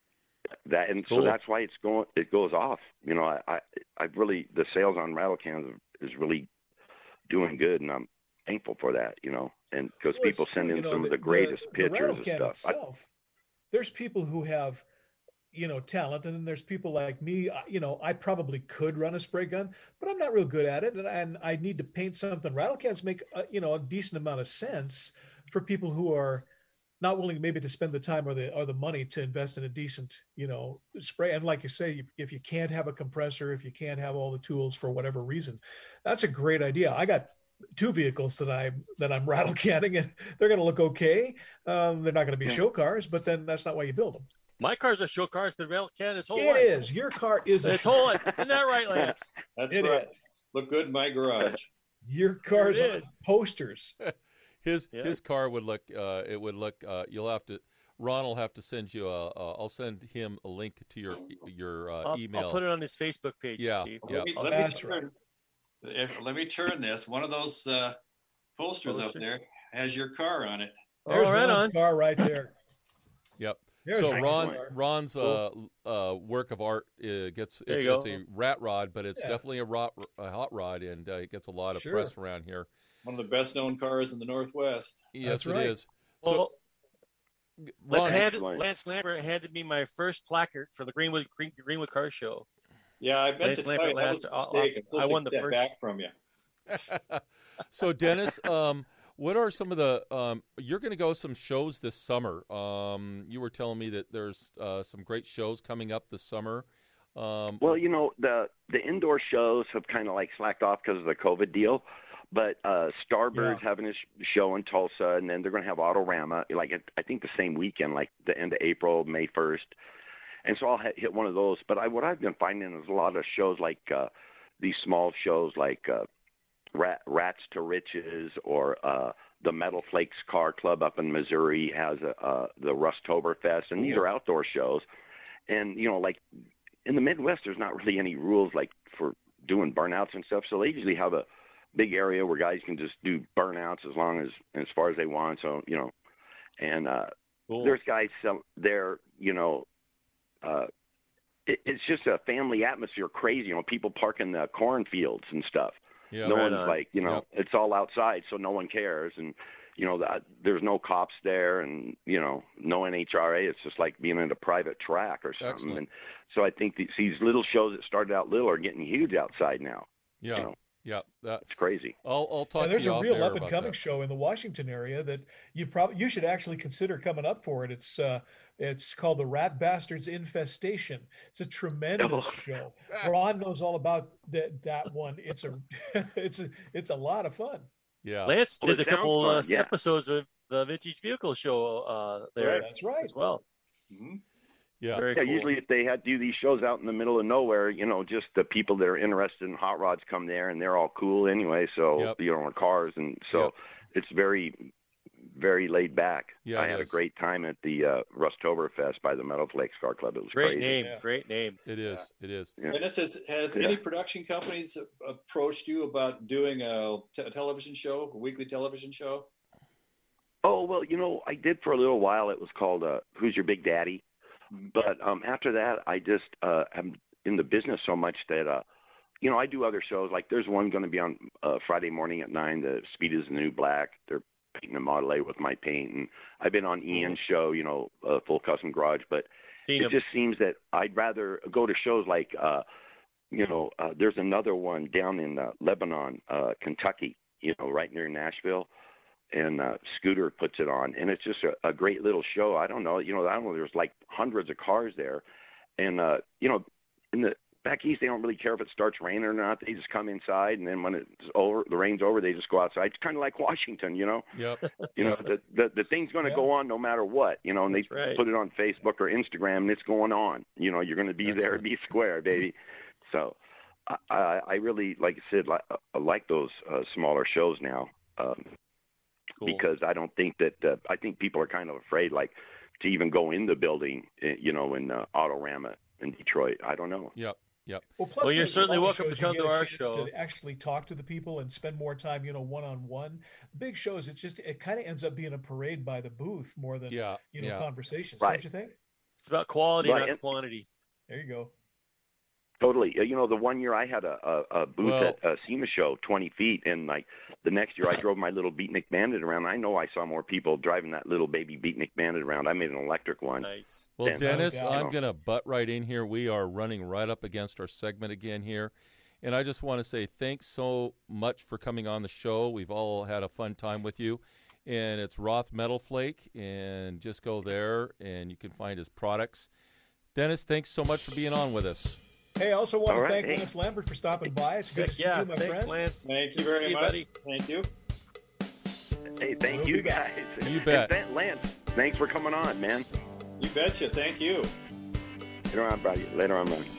that and Cool. so that's why it's going. It goes off. You know, I, I, I really the sales on rattle cans is really doing good, and I'm thankful for that. You know, and because Well, it's people send true, in you know, some the- of the greatest the, pictures the rattle and can stuff. I- itself, there's people who have, you know, talent, and then there's people like me. I- You know, I probably could run a spray gun, but I'm not real good at it, and, and I need to paint something. Rattle cans make a, you know a decent amount of sense for people who are not willing maybe to spend the time or the or the money to invest in a decent, you know, spray. And like you say, if, if you can't have a compressor, if you can't have all the tools for whatever reason, that's a great idea. I got two vehicles that I'm that I'm rattle canning, and they're going to look okay. Um, they're not going to be Yeah. show cars, but then that's not why you build them. My car's a show car. It's been rattle can its whole It life. is. Your car is a Its show whole car. life. Isn't that right, Lance? That's It right. is. Look good in my garage. Your cars It are is. posters. His Yeah. his car would look. Uh, it would look. Uh, you'll have to. Ron will have to send you a. Uh, I'll send him a link to your your uh, I'll, email. I'll put it on his Facebook page. Yeah, Steve. yeah. Let me, let me That's turn, if, let me turn this. One of those uh, posters, Posters. up there has your car on it. There's Oh, right Ron's on. car right there. Yep. There's so Ron's Ron car. Ron's uh, uh, work of art uh, gets There it's, you it's go. a rat rod, but it's Yeah. definitely a, rot, a hot rod, and uh, it gets a lot of Sure. press around here. One of the best known cars in the Northwest. Yes, That's it right. is. Well, So, Lance, Ron, handed, Excellent. Lance Lambert handed me my first placard for the Greenwood Green, Greenwood Car Show. Yeah, I meant Lance to tell Lambert you that was last- a off- mistake. I'm I supposed to won the get that first- back from you. so Dennis, um, what are some of the? Um, you're going to go some shows this summer. Um, you were telling me that there's uh, some great shows coming up this summer. Um, Well, you know, the the indoor shows have kind of like slacked off because of the COVID deal. But uh, Starbird's Yeah. having a sh- show in Tulsa, and then they're going to have Autorama, like I think the same weekend, like the end of April, May first. And so I'll ha- hit one of those. But I, what I've been finding is a lot of shows like uh, these small shows like uh, Rat, Rats to Riches or uh, the Metal Flakes Car Club up in Missouri has a, uh, the Rustoberfest, and these are outdoor shows. And, you know, like in the Midwest, there's not really any rules like for doing burnouts and stuff. So they usually have a big area where guys can just do burnouts as long as as far as they want. So, you know, and uh, Cool. there's guys sell, there, you know, uh, it, it's just a family atmosphere, crazy. You know, people park in the cornfields and stuff. yeah, no right one's on. like, you know, Yep. it's all outside, so no one cares. And, you know, that, there's no cops there and, you know, no N H R A. It's just like being in a private track or something. Excellent. And so I think these, these little shows that started out little are getting huge outside now. yeah, You know, yeah. That it's crazy. I'll I'll talk Yeah, there's to you a off real air up and about coming that. show in the Washington area that you probably you should actually consider coming up for it. It's uh, it's called the Rat Bastards Infestation. It's a tremendous Oh. show. Ron knows all about that that one. It's a it's a it's a lot of fun. Yeah, Lance Well, did it a couple uh, sounds fun, yeah. episodes of the Vintage Vehicle Show uh, there That's right. as well. Mm-hmm. yeah. Very Yeah, cool. usually if they had do these shows out in the middle of nowhere, you know, just the people that are interested in hot rods come there, and they're all cool anyway. So Yep. you know, on cars, and so Yep. it's very, very laid back. Yeah, I it had is. a great time at the uh, Rustoberfest by the Metal Flakes Car Club. It was Great crazy. name. Yeah. Great name. It is. It is. Yeah. And it says, have Yeah. any production companies approached you about doing a, te- a television show, a weekly television show? Oh well, you know, I did for a little while. It was called uh, "Who's Your Big Daddy," but um, after that, I just uh, am in the business so much that uh, you know, I do other shows. Like there's one going to be on uh, Friday morning at nine. The Speed is the New Black. They're painting a Model A with my paint, and I've been on Ian's show, you know, uh, Full Custom Garage. But Seen it him. just seems that I'd rather go to shows like, uh, you know, uh, there's another one down in uh, Lebanon, uh, Kentucky, you know, right near Nashville. And uh, Scooter puts it on, and it's just a, a great little show. I don't know, you know, I don't know. There's like hundreds of cars there, and uh, you know, in the back east, they don't really care if it starts raining or not. They just come inside, and then when it's over, the rain's over, they just go outside. It's kind of like Washington, you know. Yep. You know, the the, the thing's going to Yeah. go on no matter what, you know. And That's they right. put it on Facebook or Instagram, and it's going on. You know, you're going to be there, Excellent. be square, baby. So, I, I, I really, like I said, like, I like those uh, smaller shows now. Um, Cool. Because I don't think that uh, I think people are kind of afraid, like, to even go in the building, eh, you know, in uh, Autorama in Detroit. I don't know. Yep. Yep. Well, plus Well, you're with certainly smaller welcome to shows, you come get to a our chance show. To actually talk to the people and spend more time, you know, one on one. Big shows, it's just it kind of ends up being a parade by the booth more than Yeah. you know yeah. conversations. Right. Don't you think? It's about quality, Right, not and- quantity. There you go. Totally. Uh, You know, the one year I had a, a, a booth Well- at a SEMA show, twenty feet, and like the next year I drove my little Beatnik Bandit around. I know I saw more people driving that little baby Beatnik Bandit around. I made an electric one. Nice. Well, And, uh, Dennis, yeah. I'm going to butt right in here. We are running right up against our segment again here. And I just want to say thanks so much for coming on the show. We've all had a fun time with you. And it's Roth Metal Flake. And just go there, and you can find his products. Dennis, thanks so much for being on with us. Hey, I also want All to right, thank hey. Lance Lambert for stopping by. It's good Heck to see yeah, you, my thanks, friend. Lance. Thank you Good to very see you, much. buddy. Thank you. Hey, thank We'll you be back. guys. You bet. And Lance, thanks for coming on, man. You betcha. Thank you. Later on, buddy. Later on, buddy.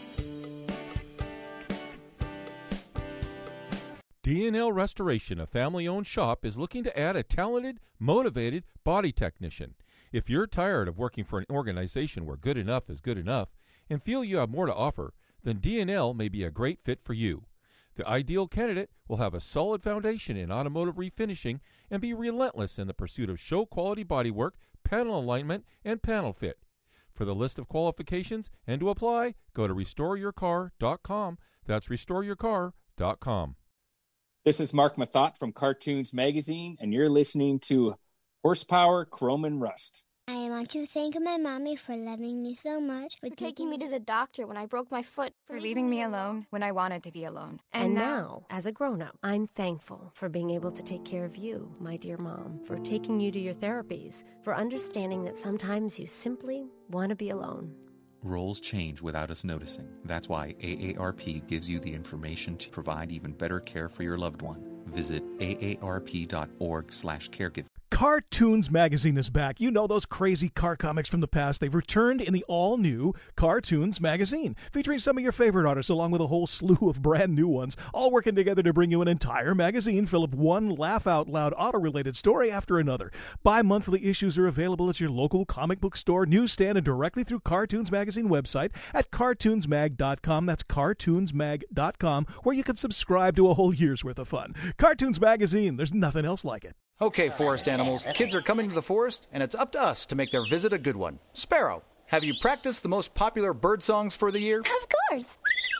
D and L Restoration, a family-owned shop, is looking to add a talented, motivated body technician. If you're tired of working for an organization where good enough is good enough and feel you have more to offer, then D and L may be a great fit for you. The ideal candidate will have a solid foundation in automotive refinishing and be relentless in the pursuit of show-quality bodywork, panel alignment, and panel fit. For the list of qualifications and to apply, go to restore your car dot com. That's restore your car dot com. This is Mark Mathot from Cartoons Magazine, and you're listening to Horsepower, Chrome, and Rust. I want to thank my mommy for loving me so much, For taking me to the doctor when I broke my foot. For leaving me alone when I wanted to be alone. And, and now, as a grown-up, I'm thankful for being able to take care of you, my dear mom, for taking you to your therapies, for understanding that sometimes you simply want to be alone. Roles change without us noticing. That's why A A R P gives you the information to provide even better care for your loved one. Visit A A R P dot org slash caregiver. Cartoons Magazine is back. You know those crazy car comics from the past. They've returned in the all-new Cartoons Magazine, featuring some of your favorite artists along with a whole slew of brand new ones, all working together to bring you an entire magazine full of one laugh-out-loud auto-related story after another. Bi-monthly issues are available at your local comic book store, newsstand, and directly through Cartoons Magazine website at cartoons mag dot com. That's cartoons mag dot com, where you can subscribe to a whole year's worth of fun. Cartoons Magazine, there's nothing else like it. Okay, forest animals, kids are coming to the forest, and it's up to us to make their visit a good one. Sparrow, have you practiced the most popular bird songs for the year? Of course.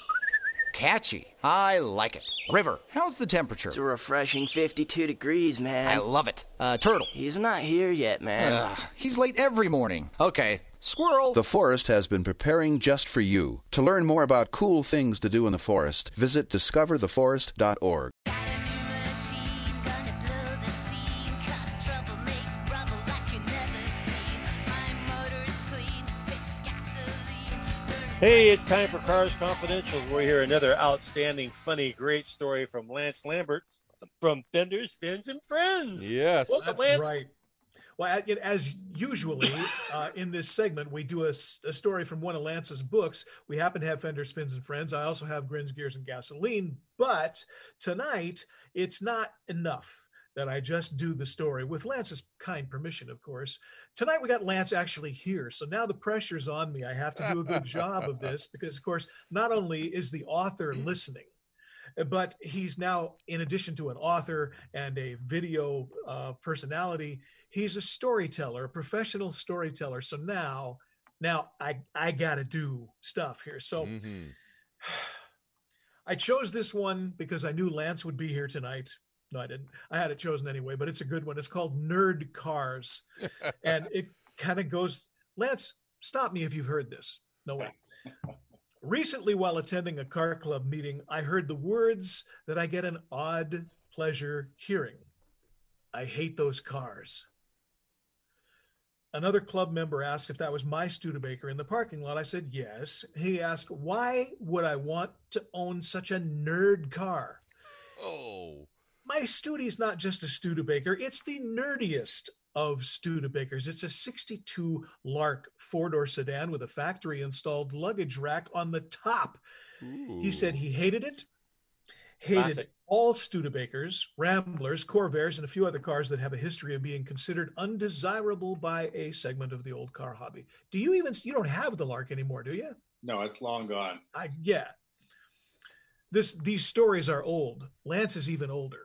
Catchy. I like it. River, how's the temperature? It's a refreshing fifty-two degrees, man. I love it. Uh, Turtle. He's not here yet, man. Ugh, he's late every morning. Okay. Squirrel. The forest has been preparing just for you. To learn more about cool things to do in the forest, visit discover the forest dot org. Hey, it's time for Cars Confidentials. We're here another outstanding, funny, great story from Lance Lambert from Fenders, Fins, and Friends. Yes. Welcome, That's Lance. right. Well, as usually uh, in this segment, we do a, a story from one of Lance's books. We happen to have Fender, Spins, and Friends. I also have Grins, Gears, and Gasoline. But tonight, it's not enough that I just do the story, with Lance's kind permission, of course. Tonight, we got Lance actually here. So now the pressure's on me. I have to do a good job of this because, of course, not only is the author listening, but he's now, in addition to an author and a video uh, personality, he's a storyteller, a professional storyteller. So now, now I I got to do stuff here. So mm-hmm. I chose this one because I knew Lance would be here tonight. No, I didn't. I had it chosen anyway, but it's a good one. It's called Nerd Cars. And it kind of goes, Lance, stop me if you've heard this. No way. Recently, while attending a car club meeting, I heard the words that I get an odd pleasure hearing. I hate those cars. Another club member asked if that was my Studebaker in the parking lot. I said yes. He asked, why would I want to own such a nerd car? Oh. My Stude's not just a Studebaker. It's the nerdiest of Studebakers. It's a sixty-two Lark four-door sedan with a factory-installed luggage rack on the top. Ooh. He said he hated it, hated Classic. all Studebakers, Ramblers, Corvairs, and a few other cars that have a history of being considered undesirable by a segment of the old car hobby. Do you even, you don't have the Lark anymore, do you? No, it's long gone. I, yeah. This, these stories are old. Lance is even older.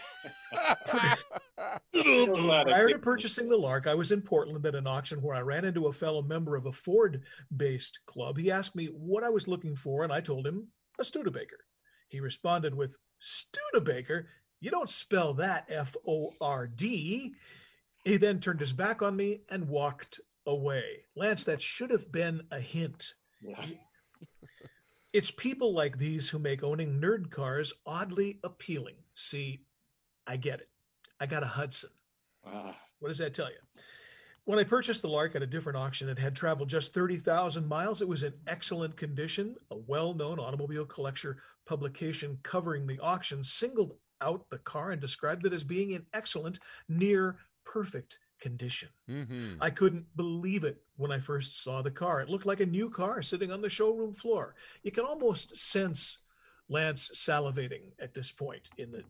Prior to purchasing the Lark, I was in Portland at an auction where I ran into a fellow member of a Ford-based club. He asked me what I was looking for, and I told him a Studebaker. He responded with, Studebaker? You don't spell that F O R D. He then turned his back on me and walked away. Lance, that should have been a hint. Yeah. It's people like these who make owning nerd cars oddly appealing. See, I get it. I got a Hudson. Wow. What does that tell you? When I purchased the Lark at a different auction, it had traveled just thirty thousand miles. It was in excellent condition. A well-known automobile collector publication covering the auction singled out the car and described it as being in excellent, near perfect condition. Mm-hmm. I couldn't believe it when I first saw the car. It looked like a new car sitting on the showroom floor. You can almost sense Lance salivating at this point in the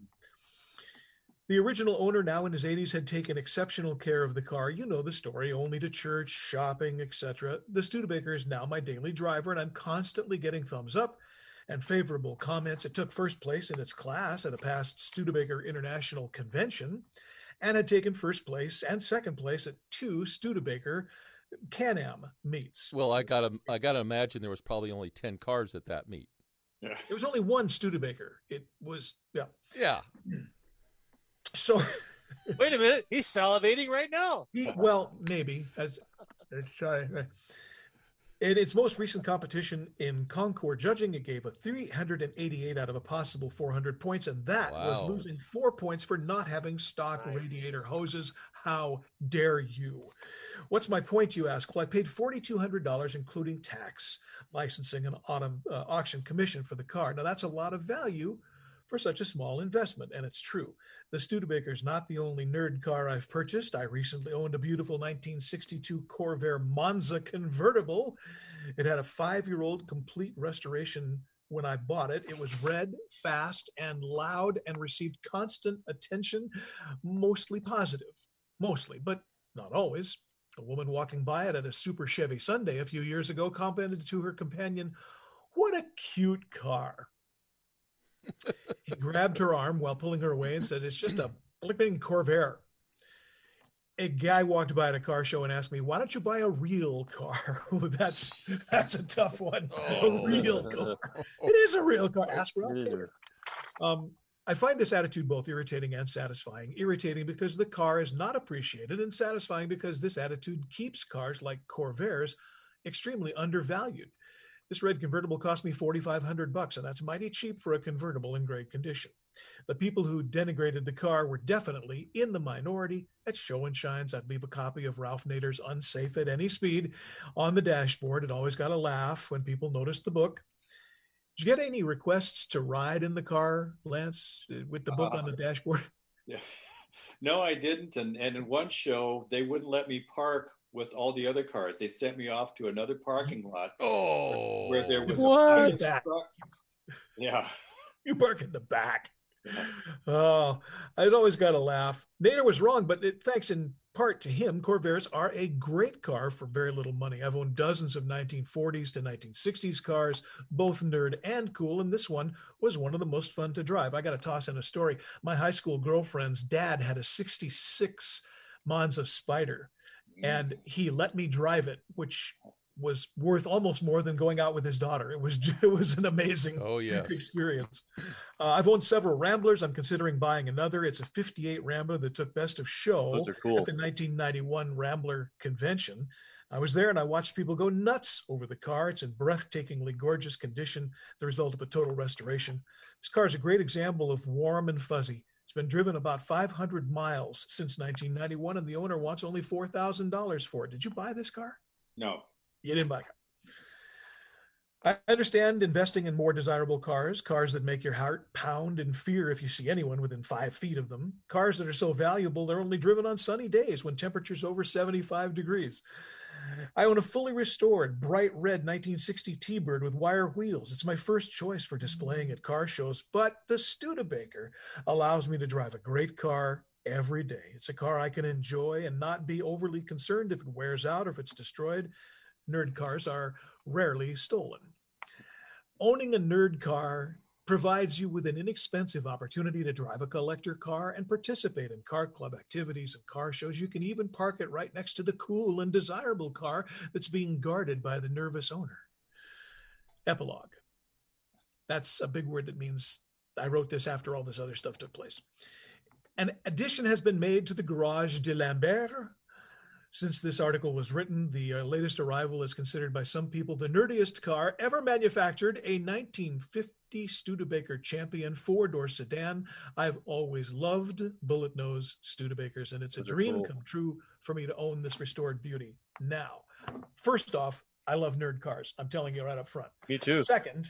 The original owner, now in his eighties, had taken exceptional care of the car. You know the story, only to church, shopping, et cetera. The Studebaker is now my daily driver, and I'm constantly getting thumbs up and favorable comments. It took first place in its class at a past Studebaker International Convention and had taken first place and second place at two Studebaker Can-Am meets. Well, I gotta, I gotta imagine there was probably only ten cars at that meet. Yeah. There was only one Studebaker. It was, yeah. Yeah. So, wait a minute, he's salivating right now. He, well, maybe. As, as uh, in its most recent competition in Concours judging, it gave a three hundred eighty-eight out of a possible four hundred points, and that Wow. was losing four points for not having stock Nice. radiator hoses. How dare you? What's my point, you ask? Well, I paid four thousand two hundred dollars, including tax, licensing, and autumn, uh, auction commission for the car. Now, that's a lot of value for such a small investment, and it's true. The Studebaker is not the only nerd car I've purchased. I recently owned a beautiful nineteen sixty-two Corvair Monza convertible. It had a five-year-old complete restoration when I bought it. It was red, fast, and loud, and received constant attention, mostly positive. Mostly, but not always. A woman walking by it at a Super Chevy Sunday a few years ago commented to her companion, "What a cute car." He grabbed her arm while pulling her away and said, "It's just a flipping Corvair." A guy walked by at a car show and asked me, "Why don't you buy a real car?" Oh, that's that's a tough one. Oh. A real car. It is a real car. Ask Ralph. Um, I find this attitude both irritating and satisfying. Irritating because the car is not appreciated, and satisfying because this attitude keeps cars like Corvairs extremely undervalued. This red convertible cost me forty-five hundred bucks, and that's mighty cheap for a convertible in great condition. The people who denigrated the car were definitely in the minority. At Show and Shines, I'd leave a copy of Ralph Nader's Unsafe at Any Speed on the dashboard. It always got a laugh when people noticed the book. Did you get any requests to ride in the car, Lance, with the book uh, on the dashboard? Yeah. No, I didn't. And, and in one show, they wouldn't let me park with all the other cars. They sent me off to another parking lot. Oh, where there was what? a truck. Yeah. You park in the back. Oh, I'd always got to laugh. Nader was wrong, but it, thanks in part to him, Corvairs are a great car for very little money. I've owned dozens of nineteen forties to nineteen sixties cars, both nerd and cool, and this one was one of the most fun to drive. I got to toss in a story. My high school girlfriend's dad had a sixty-six Monza Spider, and he let me drive it, which was worth almost more than going out with his daughter. It was it was an amazing oh, yes. experience. Uh, I've owned several Ramblers. I'm considering buying another. It's a fifty-eight Rambler that took Best of Show Those are cool. at the nineteen ninety-one Rambler convention. I was there and I watched people go nuts over the car. It's in breathtakingly gorgeous condition, the result of a total restoration. This car is a great example of warm and fuzzy. It's been driven about five hundred miles since nineteen ninety-one, and the owner wants only four thousand dollars for it. Did you buy this car? No. You didn't buy it. I understand investing in more desirable cars, cars that make your heart pound in fear if you see anyone within five feet of them, cars that are so valuable they're only driven on sunny days when temperature's over seventy-five degrees. I own a fully restored, bright red nineteen sixty T-Bird with wire wheels. It's my first choice for displaying at car shows, but the Studebaker allows me to drive a great car every day. It's a car I can enjoy and not be overly concerned if it wears out or if it's destroyed. Nerd cars are rarely stolen. Owning a nerd car provides you with an inexpensive opportunity to drive a collector car and participate in car club activities and car shows. You can even park it right next to the cool and desirable car that's being guarded by the nervous owner. Epilogue. That's a big word that means I wrote this after all this other stuff took place. An addition has been made to the Garage de Lambert. Since this article was written, the uh, latest arrival is considered by some people the nerdiest car ever manufactured, a nineteen fifty Studebaker Champion four-door sedan. I've always loved bullet nose Studebakers, and it's a Those are dream cool. come true for me to own this restored beauty. Now, first off, I love nerd cars. I'm telling you right up front. Me too. Second,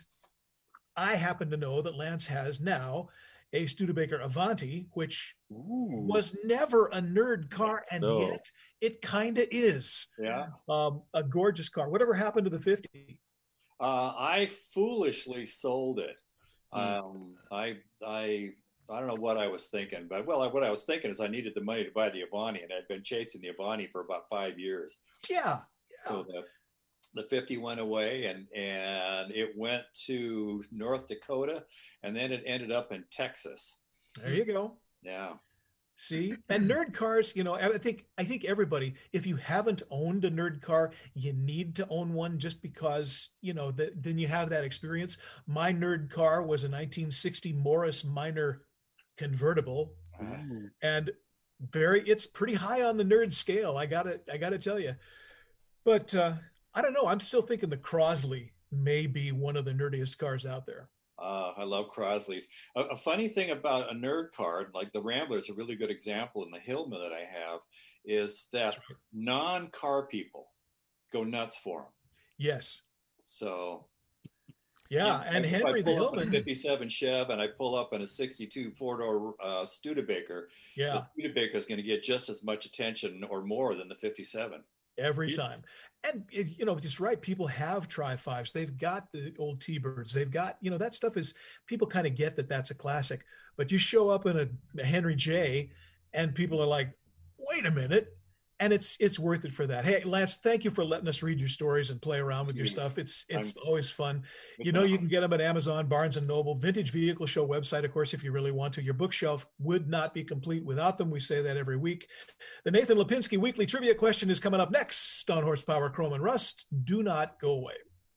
I happen to know that Lance has now a Studebaker Avanti, which Ooh. was never a nerd car, and No. yet it kind of is. Yeah. Um, a gorgeous car. Whatever happened to the fifty? Uh, I foolishly sold it. Hmm. Um, I, I, I don't know what I was thinking, but well, I, what I was thinking is I needed the money to buy the Avanti, and I'd been chasing the Avanti for about five years. Yeah. So the the fifty went away, and and it went to North Dakota, and then it ended up in Texas. There you go. Yeah. See, and nerd cars, you know, I think I think everybody, if you haven't owned a nerd car, you need to own one just because, you know, the, then you have that experience. My nerd car was a nineteen sixty Morris Minor convertible, and very, it's pretty high on the nerd scale. I gotta, I gotta tell you, but uh, I don't know. I'm still thinking the Crosley may be one of the nerdiest cars out there. Uh, I love Crosleys. A, a funny thing about a nerd car, like the Rambler is a really good example, and the Hillman that I have, is that non-car people go nuts for them. Yes. So. Yeah, and if Henry I the pull up in a Hillman. fifty-seven Chev, and I pull up in a sixty-two four-door uh, Studebaker. Yeah. The Studebaker is going to get just as much attention or more than the fifty-seven. Every time. And, it, you know, just right, people have Tri-Fives. They've got the old T-Birds. They've got, you know, that stuff is, people kind of get that that's a classic. But you show up in a, a Henry J, and people are like, wait a minute. And it's it's worth it for that. Hey, Lance, thank you for letting us read your stories and play around with your stuff. It's it's I'm- always fun. You know, you can get them at Amazon, Barnes and Noble, Vintage Vehicle Show website, of course, if you really want to. Your bookshelf would not be complete without them. We say that every week. The Nathan Lipinski Weekly Trivia Question is coming up next on Horsepower, Chrome, and Rust. Do not go away.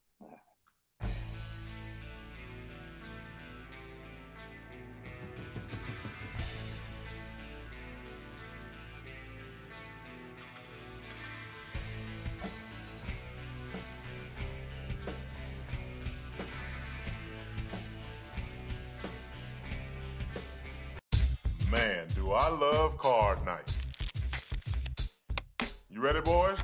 Man, do I love card night. You ready, boys?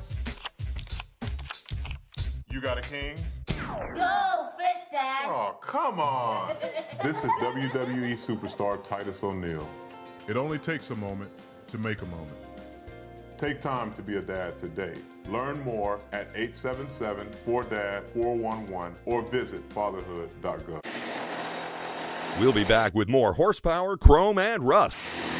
You got a king? Go, fish dad. Oh, come on. This is W W E superstar Titus O'Neil. It only takes a moment to make a moment. Take time to be a dad today. Learn more at eight seven seven, four D A D, four one one or visit fatherhood dot gov. We'll be back with more Horsepower, Chrome, and Rust.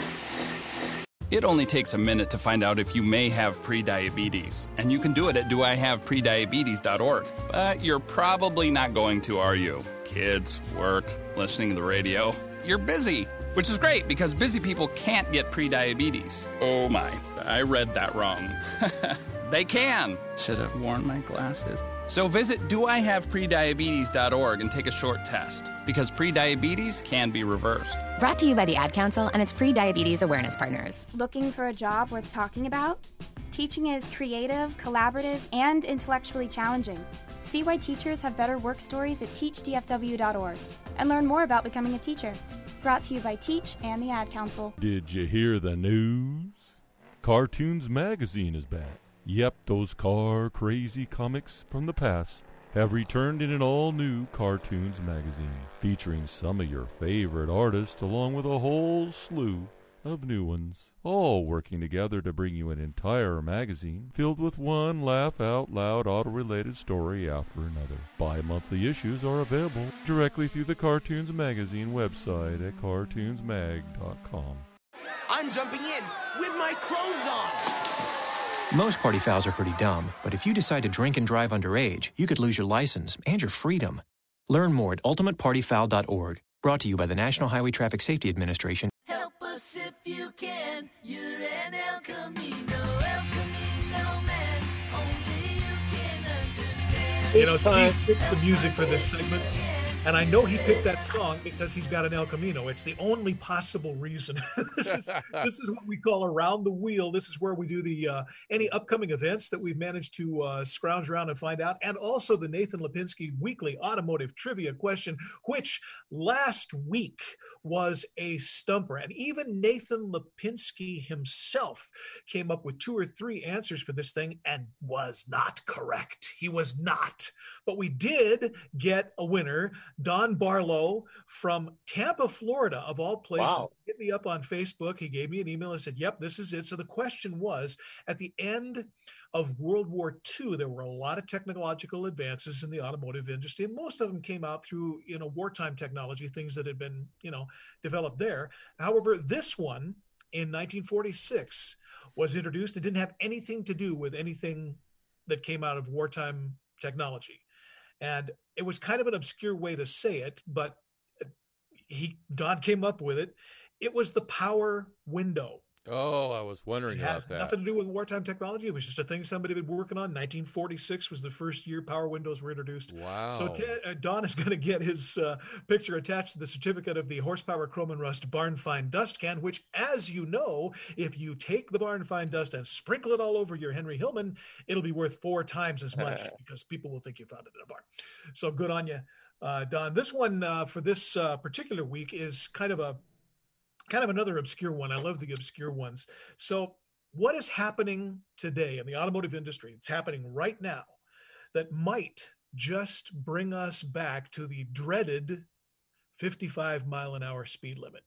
It only takes a minute to find out if you may have prediabetes, and you can do it at do I have prediabetes dot org. But you're probably not going to, are you? Kids, work, listening to the radio. You're busy, which is great because busy people can't get prediabetes. Oh my, I read that wrong. They can. Should have worn my glasses. So visit do I have prediabetes dot org and take a short test, because prediabetes can be reversed. Brought to you by the Ad Council and its pre-diabetes awareness partners. Looking for a job worth talking about? Teaching is creative, collaborative, and intellectually challenging. See why teachers have better work stories at teach D F W dot org and learn more about becoming a teacher. Brought to you by Teach and the Ad Council. Did you hear the news? Cartoons Magazine is back. Yep, those car crazy comics from the past have returned in an all-new Cartoons Magazine, featuring some of your favorite artists along with a whole slew of new ones, all working together to bring you an entire magazine filled with one laugh-out-loud auto-related story after another. Bi-monthly issues are available directly through the Cartoons Magazine website at cartoons mag dot com. I'm jumping in with my clothes on. Most party fouls are pretty dumb, but if you decide to drink and drive underage, you could lose your license and your freedom. Learn more at ultimate party foul dot org. Brought to you by the National Highway Traffic Safety Administration. Help us if you can. You're an El Camino, El Camino man. Only you can understand. You know, Steve fixed the music for this segment. And I know he picked that song because he's got an El Camino. It's the only possible reason. this is this is what we call Around the Wheel. This is where we do the uh, any upcoming events that we've managed to uh, scrounge around and find out, and also the Nathan Lipinski Weekly Automotive Trivia Question, which last week was a stumper. And even Nathan Lipinski himself came up with two or three answers for this thing and was not correct. He was not. But we did get a winner. Don Barlow from Tampa, Florida, of all places. Wow. Hit me up on Facebook. He gave me an email and said, yep, this is it. So the question was, at the end of World War Two, there were a lot of technological advances in the automotive industry, and most of them came out through, you know, wartime technology, things that had been, you know, developed there. However, this one in nineteen forty-six was introduced. It didn't have anything to do with anything that came out of wartime technology. And it was kind of an obscure way to say it, but he Don came up with it. It was the power window. Oh, I was wondering It about has that. nothing to do with wartime technology. It was just a thing somebody had been working on. nineteen forty-six was the first year power windows were introduced. Wow. So T- uh, Don is going to get his uh, picture attached to the certificate of the Horsepower Chrome and Rust Barn Find Dust Can, which, as you know, if you take the Barn Find Dust and sprinkle it all over your Henry Hillman, it'll be worth four times as much because people will think you found it in a barn. So good on you, uh, Don. This one uh, for this uh, particular week is kind of a kind of another obscure one. I love the obscure ones. So what is happening today in the automotive industry? It's happening right now that might just bring us back to the dreaded fifty-five mile an hour speed limit.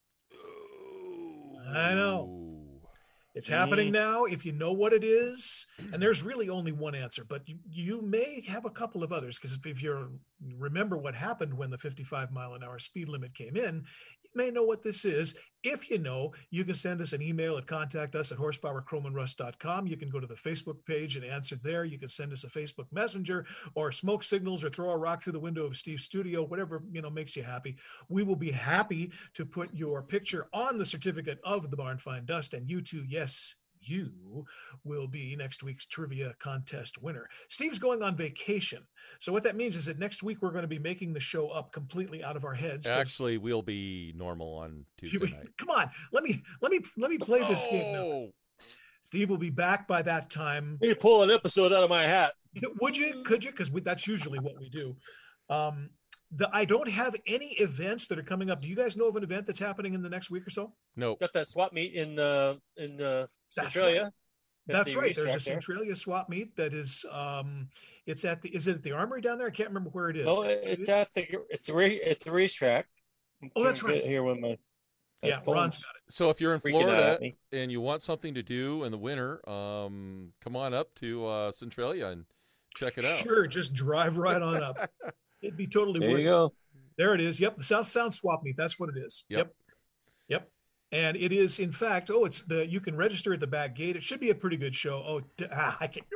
I know. It's happening now. If you know what it is, and there's really only one answer, but you, you may have a couple of others, because if, if you remember what happened when the fifty-five mile an hour speed limit came in, you may know what this is. If you know, you can send us an email at contact us at horsepower chrome and rust dot com. You can go to the Facebook page and answer there. You can send us a Facebook Messenger or smoke signals or throw a rock through the window of Steve's studio, whatever, you know, makes you happy. We will be happy to put your picture on the certificate of the Barn Find Dust, and you too, yes, you will be next week's trivia contest winner. Steve's going on vacation. So what that means is that next week we're going to be making the show up completely out of our heads. Actually, we'll be normal on Tuesday night. Come on, let me let me let me play this Oh. game now. Steve will be back by that time. You pull an episode out of my hat. Would you? Could you? Because that's usually what we do. Um, the, I don't have any events that are coming up. Do you guys know of an event that's happening in the next week or so? No. Got that swap meet in uh, in uh, That's Centralia. right. At That's the right. There's a racetrack there. Centralia swap meet that is. Um, it's at the. Is it at the Armory down there? I can't remember where it is. No, it's at the it's a ra- it's the racetrack. Oh, that's Can you right. get Here when my, my Yeah, phone's Ron's got it. So if you're in freaking out Florida at me. and you want something to do in the winter, um, come on up to uh, Centralia and check it out. Sure, just drive right on up. It'd be totally There worth you it. go. There it is. Yep, the South Sound Swap Meet. That's what it is. Yep. Yep. Yep. And it is, in fact, oh, it's the you can register at the back gate. It should be a pretty good show. Oh, d- ah, I can't.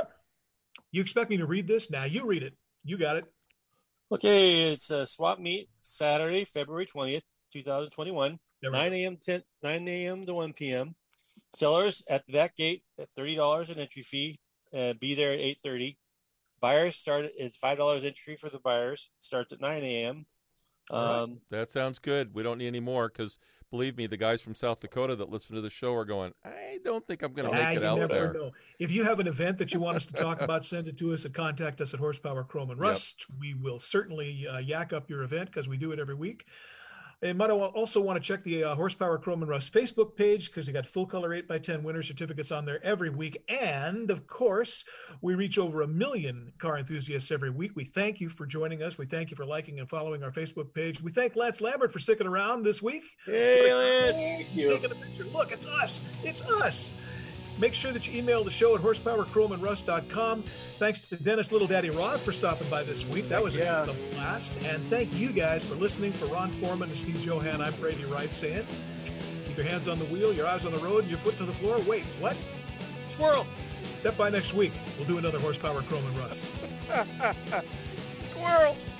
You expect me to read this? Now you read it. You got it. Okay, it's a swap meet Saturday, February twentieth, two thousand twenty-one, There we nine a.m. to nine a.m. to one p.m. Sellers at the back gate at thirty dollars an entry fee. Uh, be there at eight thirty. Buyers start at it's five dollars entry for the buyers. Starts at nine a.m. All right. Um, That sounds good. We don't need any more because, believe me, the guys from South Dakota that listen to the show are going, I don't think I'm going to Ah, make it you out never there. know. If you have an event that you want us to talk about, send it to us at contact us at Horsepower Chrome and Rust. We will certainly uh, yak up your event because we do it every week. You might also want to check the uh, Horsepower Chrome and Rust Facebook page because you got full color eight by ten winner certificates on there every week. And of course, we reach over a million car enthusiasts every week. We thank you for joining us. We thank you for liking and following our Facebook page. We thank Lance Lambert for sticking around this week. Hey, Lance. Thank you. Taking a picture. Look, it's us. It's us. Make sure that you email the show at horsepower chrome and rust dot com. Thanks to Dennis Little Daddy Roth for stopping by this week. That was Yeah. a blast. And thank you guys for listening. For Ron Foreman and Steve Johan, I'm Brady Wright saying, keep your hands on the wheel, your eyes on the road, and your foot to the floor. Wait, what? Squirrel. Step by next week. We'll do another Horsepower Chrome and Rust. Squirrel.